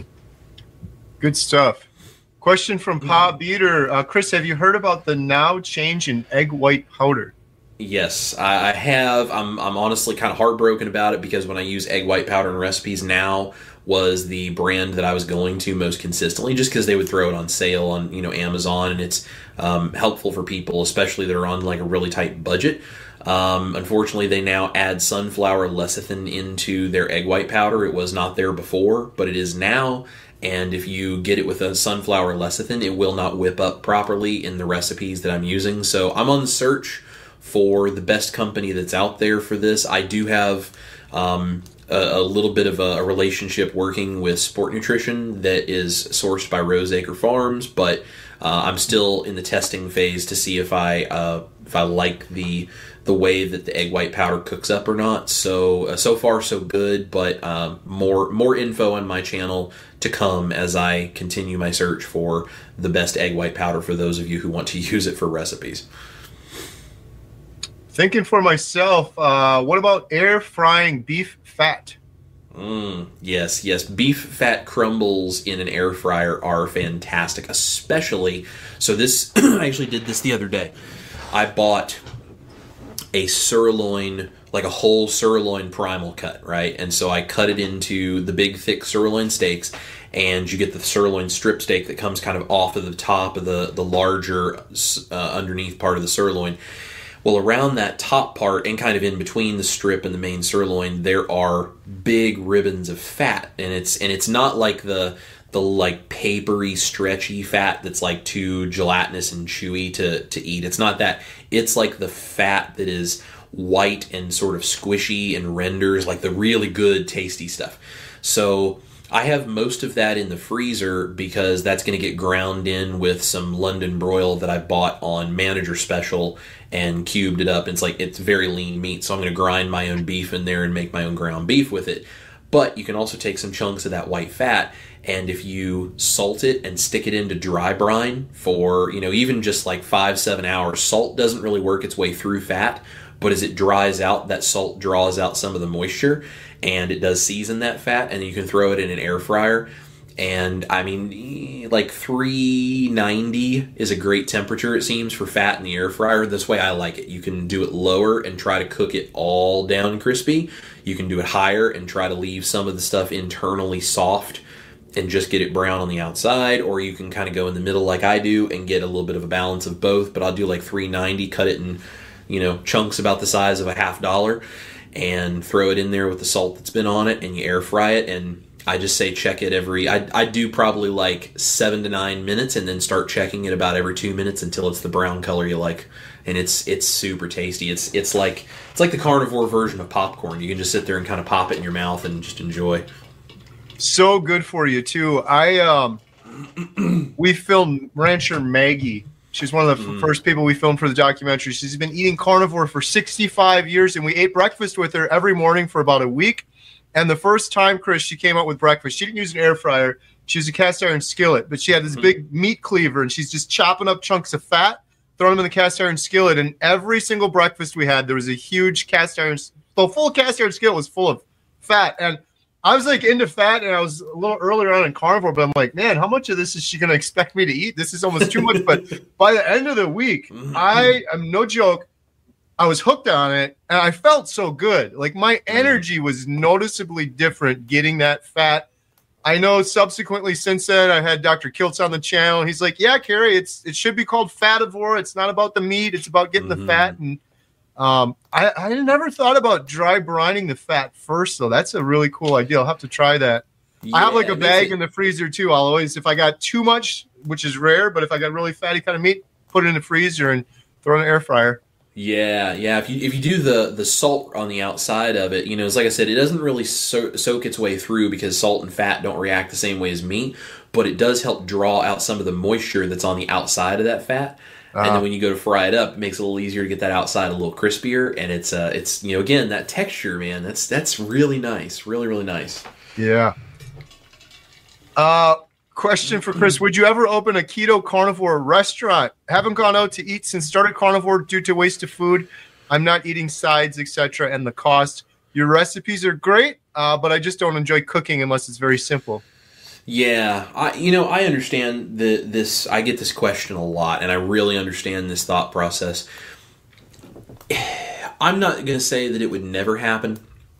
Good stuff. Question from Pa Beater. Uh, Chris, have you heard about the now change in egg white powder? Yes, I I have. I'm I'm honestly kind of heartbroken about it because when I use egg white powder in recipes, Now was the brand that I was going to most consistently, just because they would throw it on sale on, you know, Amazon, and it's um, helpful for people, especially that are on like a really tight budget. Um, unfortunately, they now add sunflower lecithin into their egg white powder. It was not there before, but it is now. And if you get it with a sunflower lecithin, it will not whip up properly in the recipes that I'm using. So I'm on the search for the best company that's out there for this. I do have um, a, a little bit of a, a relationship working with Sport Nutrition that is sourced by Roseacre Farms, but uh, I'm still in the testing phase to see if I uh, if I like the the way that the egg white powder cooks up or not. So uh, so far so good, but um, more more info on my channel to come as I continue my search for the best egg white powder for those of you who want to use it for recipes. Thinking for myself, uh, what about air frying beef fat? Mm, yes, yes. Beef fat crumbles in an air fryer are fantastic, especially. So this, I actually did this the other day. I bought a sirloin, like a whole sirloin primal cut, right? And so I cut it into the big, thick sirloin steaks, and you get the sirloin strip steak that comes kind of off of the top of the, the larger uh, underneath part of the sirloin. Well, around that top part and kind of in between the strip and the main sirloin, there are big ribbons of fat, and it's and it's not like the the like papery, stretchy fat that's like too gelatinous and chewy to to eat. It's not that. It's like the fat that is white and sort of squishy and renders, like the really good, tasty stuff. So I have most of that in the freezer because that's going to get ground in with some London broil that I bought on Manager Special and cubed it up. It's like, it's very lean meat, so I'm going to grind my own beef in there and make my own ground beef with it. But you can also take some chunks of that white fat, and if you salt it and stick it into dry brine for, you know, even just like five, seven hours, salt doesn't really work its way through fat, but as it dries out, that salt draws out some of the moisture, and it does season that fat, and you can throw it in an air fryer. And I mean, like three ninety is a great temperature, it seems, for fat in the air fryer. This way I like it. You can do it lower and try to cook it all down crispy. You can do it higher and try to leave some of the stuff internally soft and just get it brown on the outside, or you can kind of go in the middle like I do and get a little bit of a balance of both. But I'll do like three ninety, cut it in, you know, chunks about the size of a half dollar, and throw it in there with the salt that's been on it, and you air fry it. And I just say check it every, I, I do probably like seven to nine minutes and then start checking it about every two minutes until it's the brown color you like. And it's it's super tasty. It's it's like it's like the carnivore version of popcorn. You can just sit there and kind of pop it in your mouth and just enjoy. So good for you too. I um, we filmed Rancher Maggie. She's one of the mm. first people we filmed for the documentary. She's been eating carnivore for sixty-five years, and we ate breakfast with her every morning for about a week. And the first time, Chris, she came out with breakfast, she didn't use an air fryer. She used a cast iron skillet, but she had this mm. big meat cleaver, and she's just chopping up chunks of fat, throwing them in the cast iron skillet. And every single breakfast we had, there was a huge cast iron, the full cast iron skillet was full of fat. And I was like into fat, and I was a little earlier on in carnivore, but I'm like, man, how much of this is she going to expect me to eat? This is almost too much. But by the end of the week, I am no joke. I was hooked on it, and I felt so good. Like my energy was noticeably different getting that fat. I know subsequently since then, I had Doctor Kiltz on the channel. He's like, yeah, Carrie, it's it should be called fativore. It's not about the meat. It's about getting mm-hmm. the fat. And um, I, I never thought about dry brining the fat first, though. That's a really cool idea. I'll have to try that. Yeah, I have like a bag in the freezer, too. I'll always, if I got too much, which is rare, but if I got really fatty kind of meat, put it in the freezer and throw it in the air fryer. Yeah, yeah. If you if you do the, the salt on the outside of it, you know, it's like I said, it doesn't really so, soak its way through because salt and fat don't react the same way as meat, but it does help draw out some of the moisture that's on the outside of that fat. Uh-huh. And then when you go to fry it up, it makes it a little easier to get that outside a little crispier, and it's uh it's you know again that texture, man. That's that's really nice, really really nice. Yeah. Uh. Question for Chris. Would you ever open a keto carnivore restaurant? Haven't gone out to eat since started carnivore due to waste of food. I'm not eating sides, et cetera, and the cost. Your recipes are great, uh, but I just don't enjoy cooking unless it's very simple. Yeah, I, you know, I understand the, this. I get this question a lot, and I really understand this thought process. I'm not going to say that it would never happen,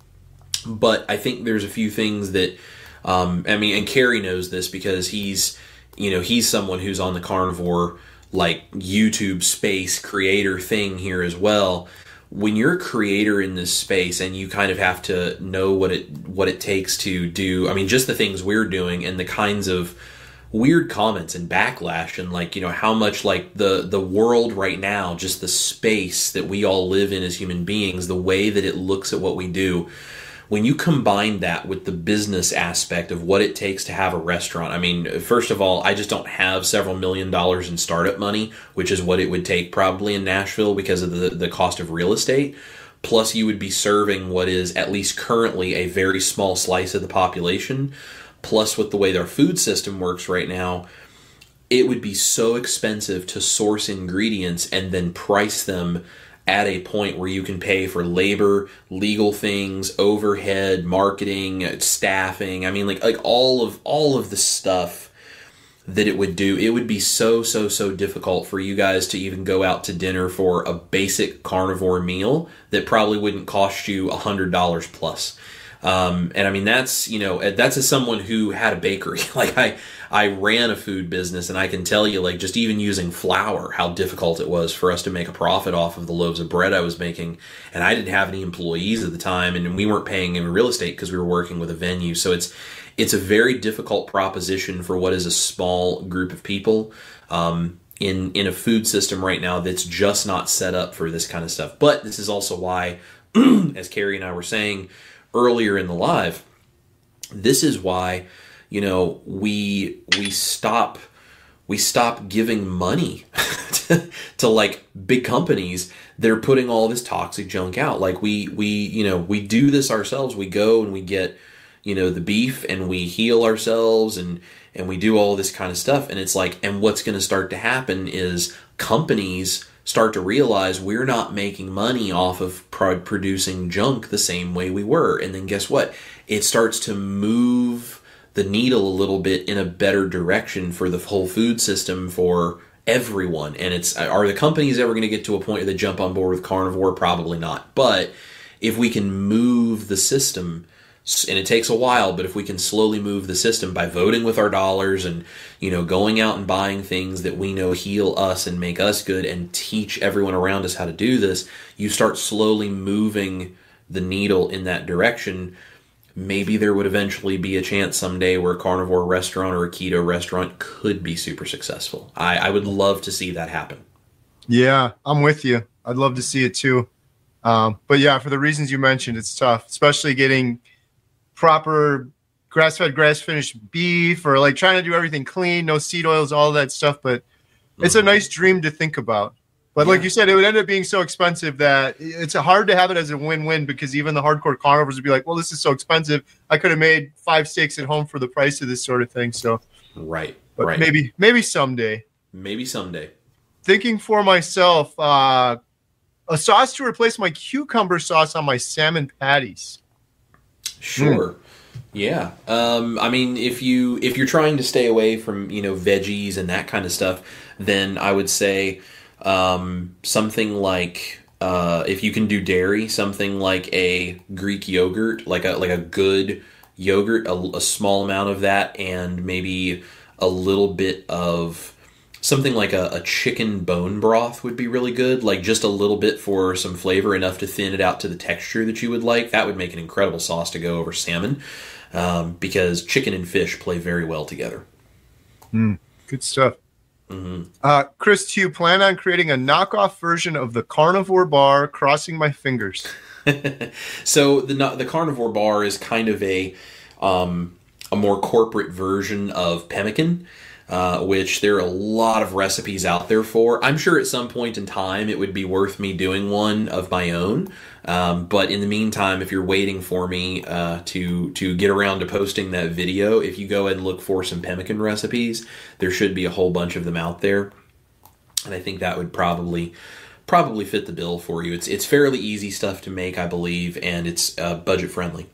but I think there's a few things that Um, I mean, and Kerry knows this because he's, you know, he's someone who's on the carnivore, like, YouTube space creator thing here as well. When you're a creator in this space and you kind of have to know what it what it takes to do, I mean, just the things we're doing and the kinds of weird comments and backlash and, like, you know, how much, like, the, the world right now, just the space that we all live in as human beings, the way that it looks at what we do, when you combine that with the business aspect of what it takes to have a restaurant, I mean, first of all, I just don't have several million dollars in startup money, which is what it would take probably in Nashville because of the, the cost of real estate. Plus, you would be serving what is at least currently a very small slice of the population. Plus, with the way their food system works right now, it would be so expensive to source ingredients and then price them at a point where you can pay for labor, legal things, overhead, marketing, staffing. I mean, like like all of all of the stuff that it would do. It would be so, so, so difficult for you guys to even go out to dinner for a basic carnivore meal that probably wouldn't cost you one hundred dollars plus. Um, and I mean, that's, you know, that's as someone who had a bakery. Like I, I ran a food business, and I can tell you, like, just even using flour, how difficult it was for us to make a profit off of the loaves of bread I was making. And I didn't have any employees at the time, and we weren't paying any real estate because we were working with a venue. So it's, it's a very difficult proposition for what is a small group of people, um, in, in a food system right now that's just not set up for this kind of stuff. But this is also why, as Kerry and I were saying earlier in the live, this is why, you know, we we stop we stop giving money to, to like big companies that are putting all this toxic junk out. Like we we you know we do this ourselves. We go and we get, you know, the beef, and we heal ourselves, and and we do all this kind of stuff. And it's like, and what's going to start to happen is companies start to realize we're not making money off of pro- producing junk the same way we were. And then guess what? It starts to move the needle a little bit in a better direction for the whole food system for everyone. And it's, are the companies ever going to get to a point where they jump on board with carnivore? Probably not. But if we can move the system, and it takes a while, but if we can slowly move the system by voting with our dollars and, you know, going out and buying things that we know heal us and make us good and teach everyone around us how to do this, you start slowly moving the needle in that direction. Maybe there would eventually be a chance someday where a carnivore restaurant or a keto restaurant could be super successful. I, I would love to see that happen. Yeah, I'm with you. I'd love to see it too. Um, but yeah, for the reasons you mentioned, it's tough, especially getting proper grass-fed, grass-finished beef, or like trying to do everything clean, no seed oils, all that stuff. But it's mm-hmm. a nice dream to think about. But yeah. Like you said, it would end up being so expensive that it's hard to have it as a win-win, because even the hardcore carnivores would be like, well, this is so expensive. I could have made five steaks at home for the price of this sort of thing. So, right. But right. maybe, maybe someday. Maybe someday. thinking for myself, uh, a sauce to replace my cucumber sauce on my salmon patties. Sure. Mm. Yeah. Um, I mean, if you if you're trying to stay away from, you know, veggies and that kind of stuff, then I would say um, something like uh, if you can do dairy, something like a Greek yogurt, like a like a good yogurt, a, a small amount of that, and maybe a little bit of something like a, a chicken bone broth would be really good, like just a little bit for some flavor, enough to thin it out to the texture that you would like. That would make an incredible sauce to go over salmon, um, because chicken and fish play very well together. Mm, good stuff. Mm-hmm. Uh, Chris, do you plan on creating a knockoff version of the carnivore bar? Crossing my fingers. So the the carnivore bar is kind of a um, a more corporate version of pemmican. Uh, which there are a lot of recipes out there for. I'm sure at some point in time it would be worth me doing one of my own. Um, but in the meantime, if you're waiting for me uh, to to get around to posting that video, if you go and look for some pemmican recipes, there should be a whole bunch of them out there. And I think that would probably probably fit the bill for you. It's it's fairly easy stuff to make, I believe, and it's uh, budget friendly.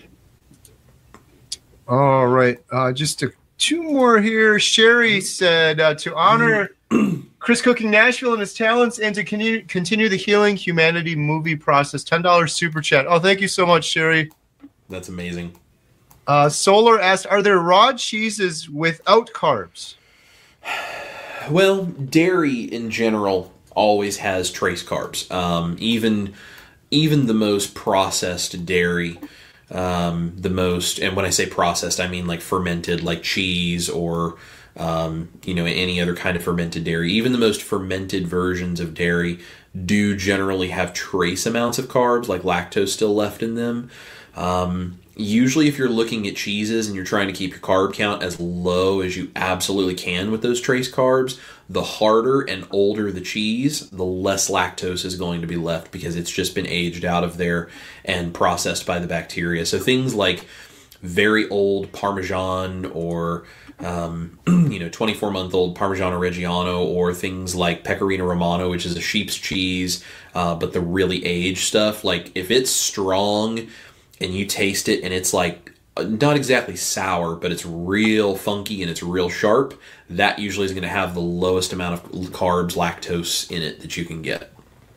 All right, uh, just to two more here. Sherry said, uh, to honor Chris Cooking Nashville and his talents and to continue, continue the healing humanity movie process, ten dollars super chat. Oh, thank you so much, Sherry. That's amazing. Uh, Solar asked, are there raw cheeses without carbs? Well, dairy in general always has trace carbs. Um, even, even the most processed dairy, Um, the most, and when I say processed, I mean like fermented, like cheese or, um, you know, any other kind of fermented dairy. Even the most fermented versions of dairy do generally have trace amounts of carbs, like lactose still left in them. Um, usually if you're looking at cheeses and you're trying to keep your carb count as low as you absolutely can with those trace carbs, the harder and older the cheese, the less lactose is going to be left because it's just been aged out of there and processed by the bacteria. So things like very old Parmesan or, um, you know, twenty-four month old Parmigiano Reggiano, or things like Pecorino Romano, which is a sheep's cheese, uh, but the really aged stuff, like if it's strong and you taste it and it's like not exactly sour, but it's real funky and it's real sharp, that usually is going to have the lowest amount of carbs, lactose in it that you can get.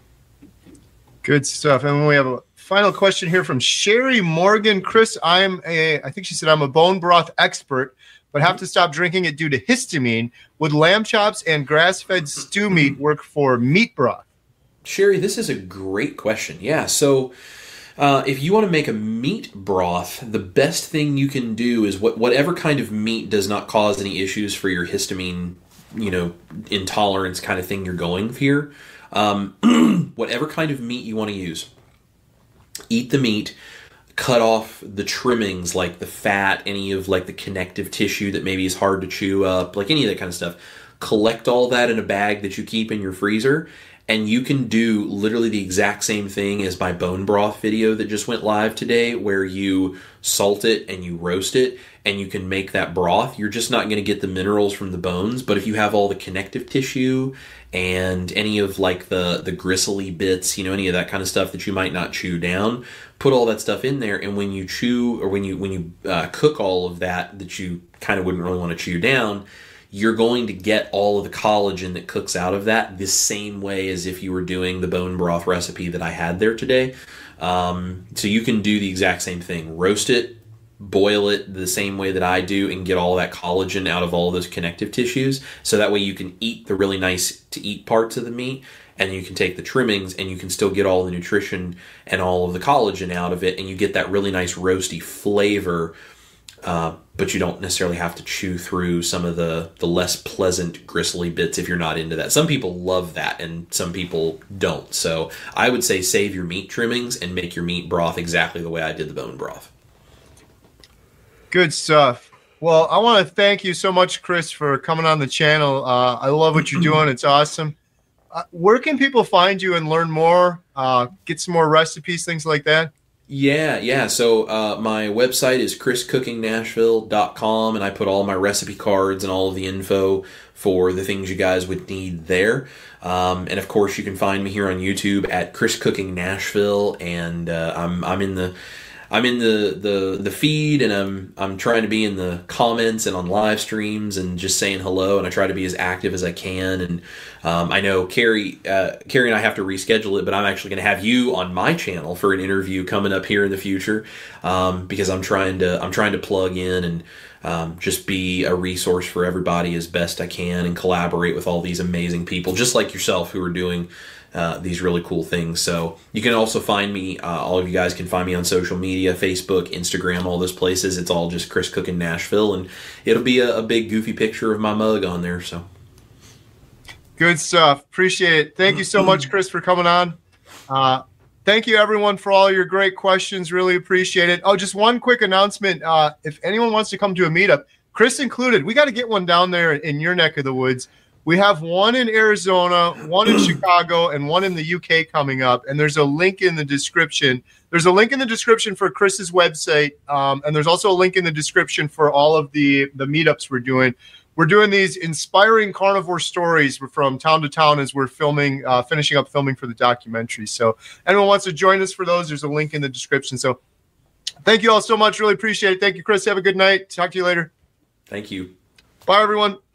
Good stuff. And we have a final question here from Sherry Morgan. Chris, I'm a, I think she said, I'm a bone broth expert, but have to stop drinking it due to histamine. Would lamb chops and grass-fed stew meat work for meat broth? Sherry, this is a great question. Yeah, so Uh, if you want to make a meat broth, the best thing you can do is what, whatever kind of meat does not cause any issues for your histamine, you know, intolerance kind of thing you're going here. Um, whatever kind of meat you want to use, eat the meat, cut off the trimmings like the fat, any of like the connective tissue that maybe is hard to chew up, like any of that kind of stuff. Collect all that in a bag that you keep in your freezer. And you can do literally the exact same thing as my bone broth video that just went live today, where you salt it and you roast it and you can make that broth. You're just not going to get the minerals from the bones, but if you have all the connective tissue and any of like the, the gristly bits, you know, any of that kind of stuff that you might not chew down, put all that stuff in there. And when you chew or when you, when you uh, cook all of that, that you kind of wouldn't really want to chew down, you're going to get all of the collagen that cooks out of that the same way as if you were doing the bone broth recipe that I had there today. Um, so you can do the exact same thing. Roast it, boil it the same way that I do, and get all that collagen out of all those connective tissues. So that way you can eat the really nice to eat parts of the meat, and you can take the trimmings and you can still get all the nutrition and all of the collagen out of it, and you get that really nice roasty flavor. Uh, but you don't necessarily have to chew through some of the, the less pleasant gristly bits if you're not into that. Some people love that and some people don't. So I would say save your meat trimmings and make your meat broth exactly the way I did the bone broth. Good stuff. Well, I want to thank you so much, Chris, for coming on the channel. Uh, I love what you're doing. It's awesome. Uh, where can people find you and learn more, uh, get some more recipes, things like that? Yeah, yeah. So uh, my website is chris cooking nashville dot com, and I put all my recipe cards and all of the info for the things you guys would need there. Um, and of course, you can find me here on YouTube at Chris Cooking Nashville, and uh, I'm I'm in the I'm in the, the, the feed, and I'm I'm trying to be in the comments and on live streams and just saying hello. And I try to be as active as I can. And um, I know Carrie uh, Carrie and I have to reschedule it, but I'm actually going to have you on my channel for an interview coming up here in the future, um, because I'm trying to I'm trying to plug in and um, just be a resource for everybody as best I can, and collaborate with all these amazing people just like yourself who are doing Uh, these really cool things. So you can also find me, uh, all of you guys can find me on social media, Facebook, Instagram, all those places. It's all just Chris Cooking Nashville, and it'll be a, a big goofy picture of my mug on there. So good stuff. Appreciate it. Thank you so much, Chris, for coming on. Uh, thank you, everyone, for all your great questions. Really appreciate it. Oh, just one quick announcement. Uh, if anyone wants to come to a meetup, Chris included, we got to get one down there in your neck of the woods. We have one in Arizona, one in Chicago, and one in the U K coming up. And there's a link in the description. There's a link in the description for Chris's website. Um, and there's also a link in the description for all of the, the meetups we're doing. We're doing these inspiring carnivore stories from town to town as we're filming, uh, finishing up filming for the documentary. So anyone wants to join us for those, there's a link in the description. So thank you all so much. Really appreciate it. Thank you, Chris. Have a good night. Talk to you later. thank you. Bye, everyone.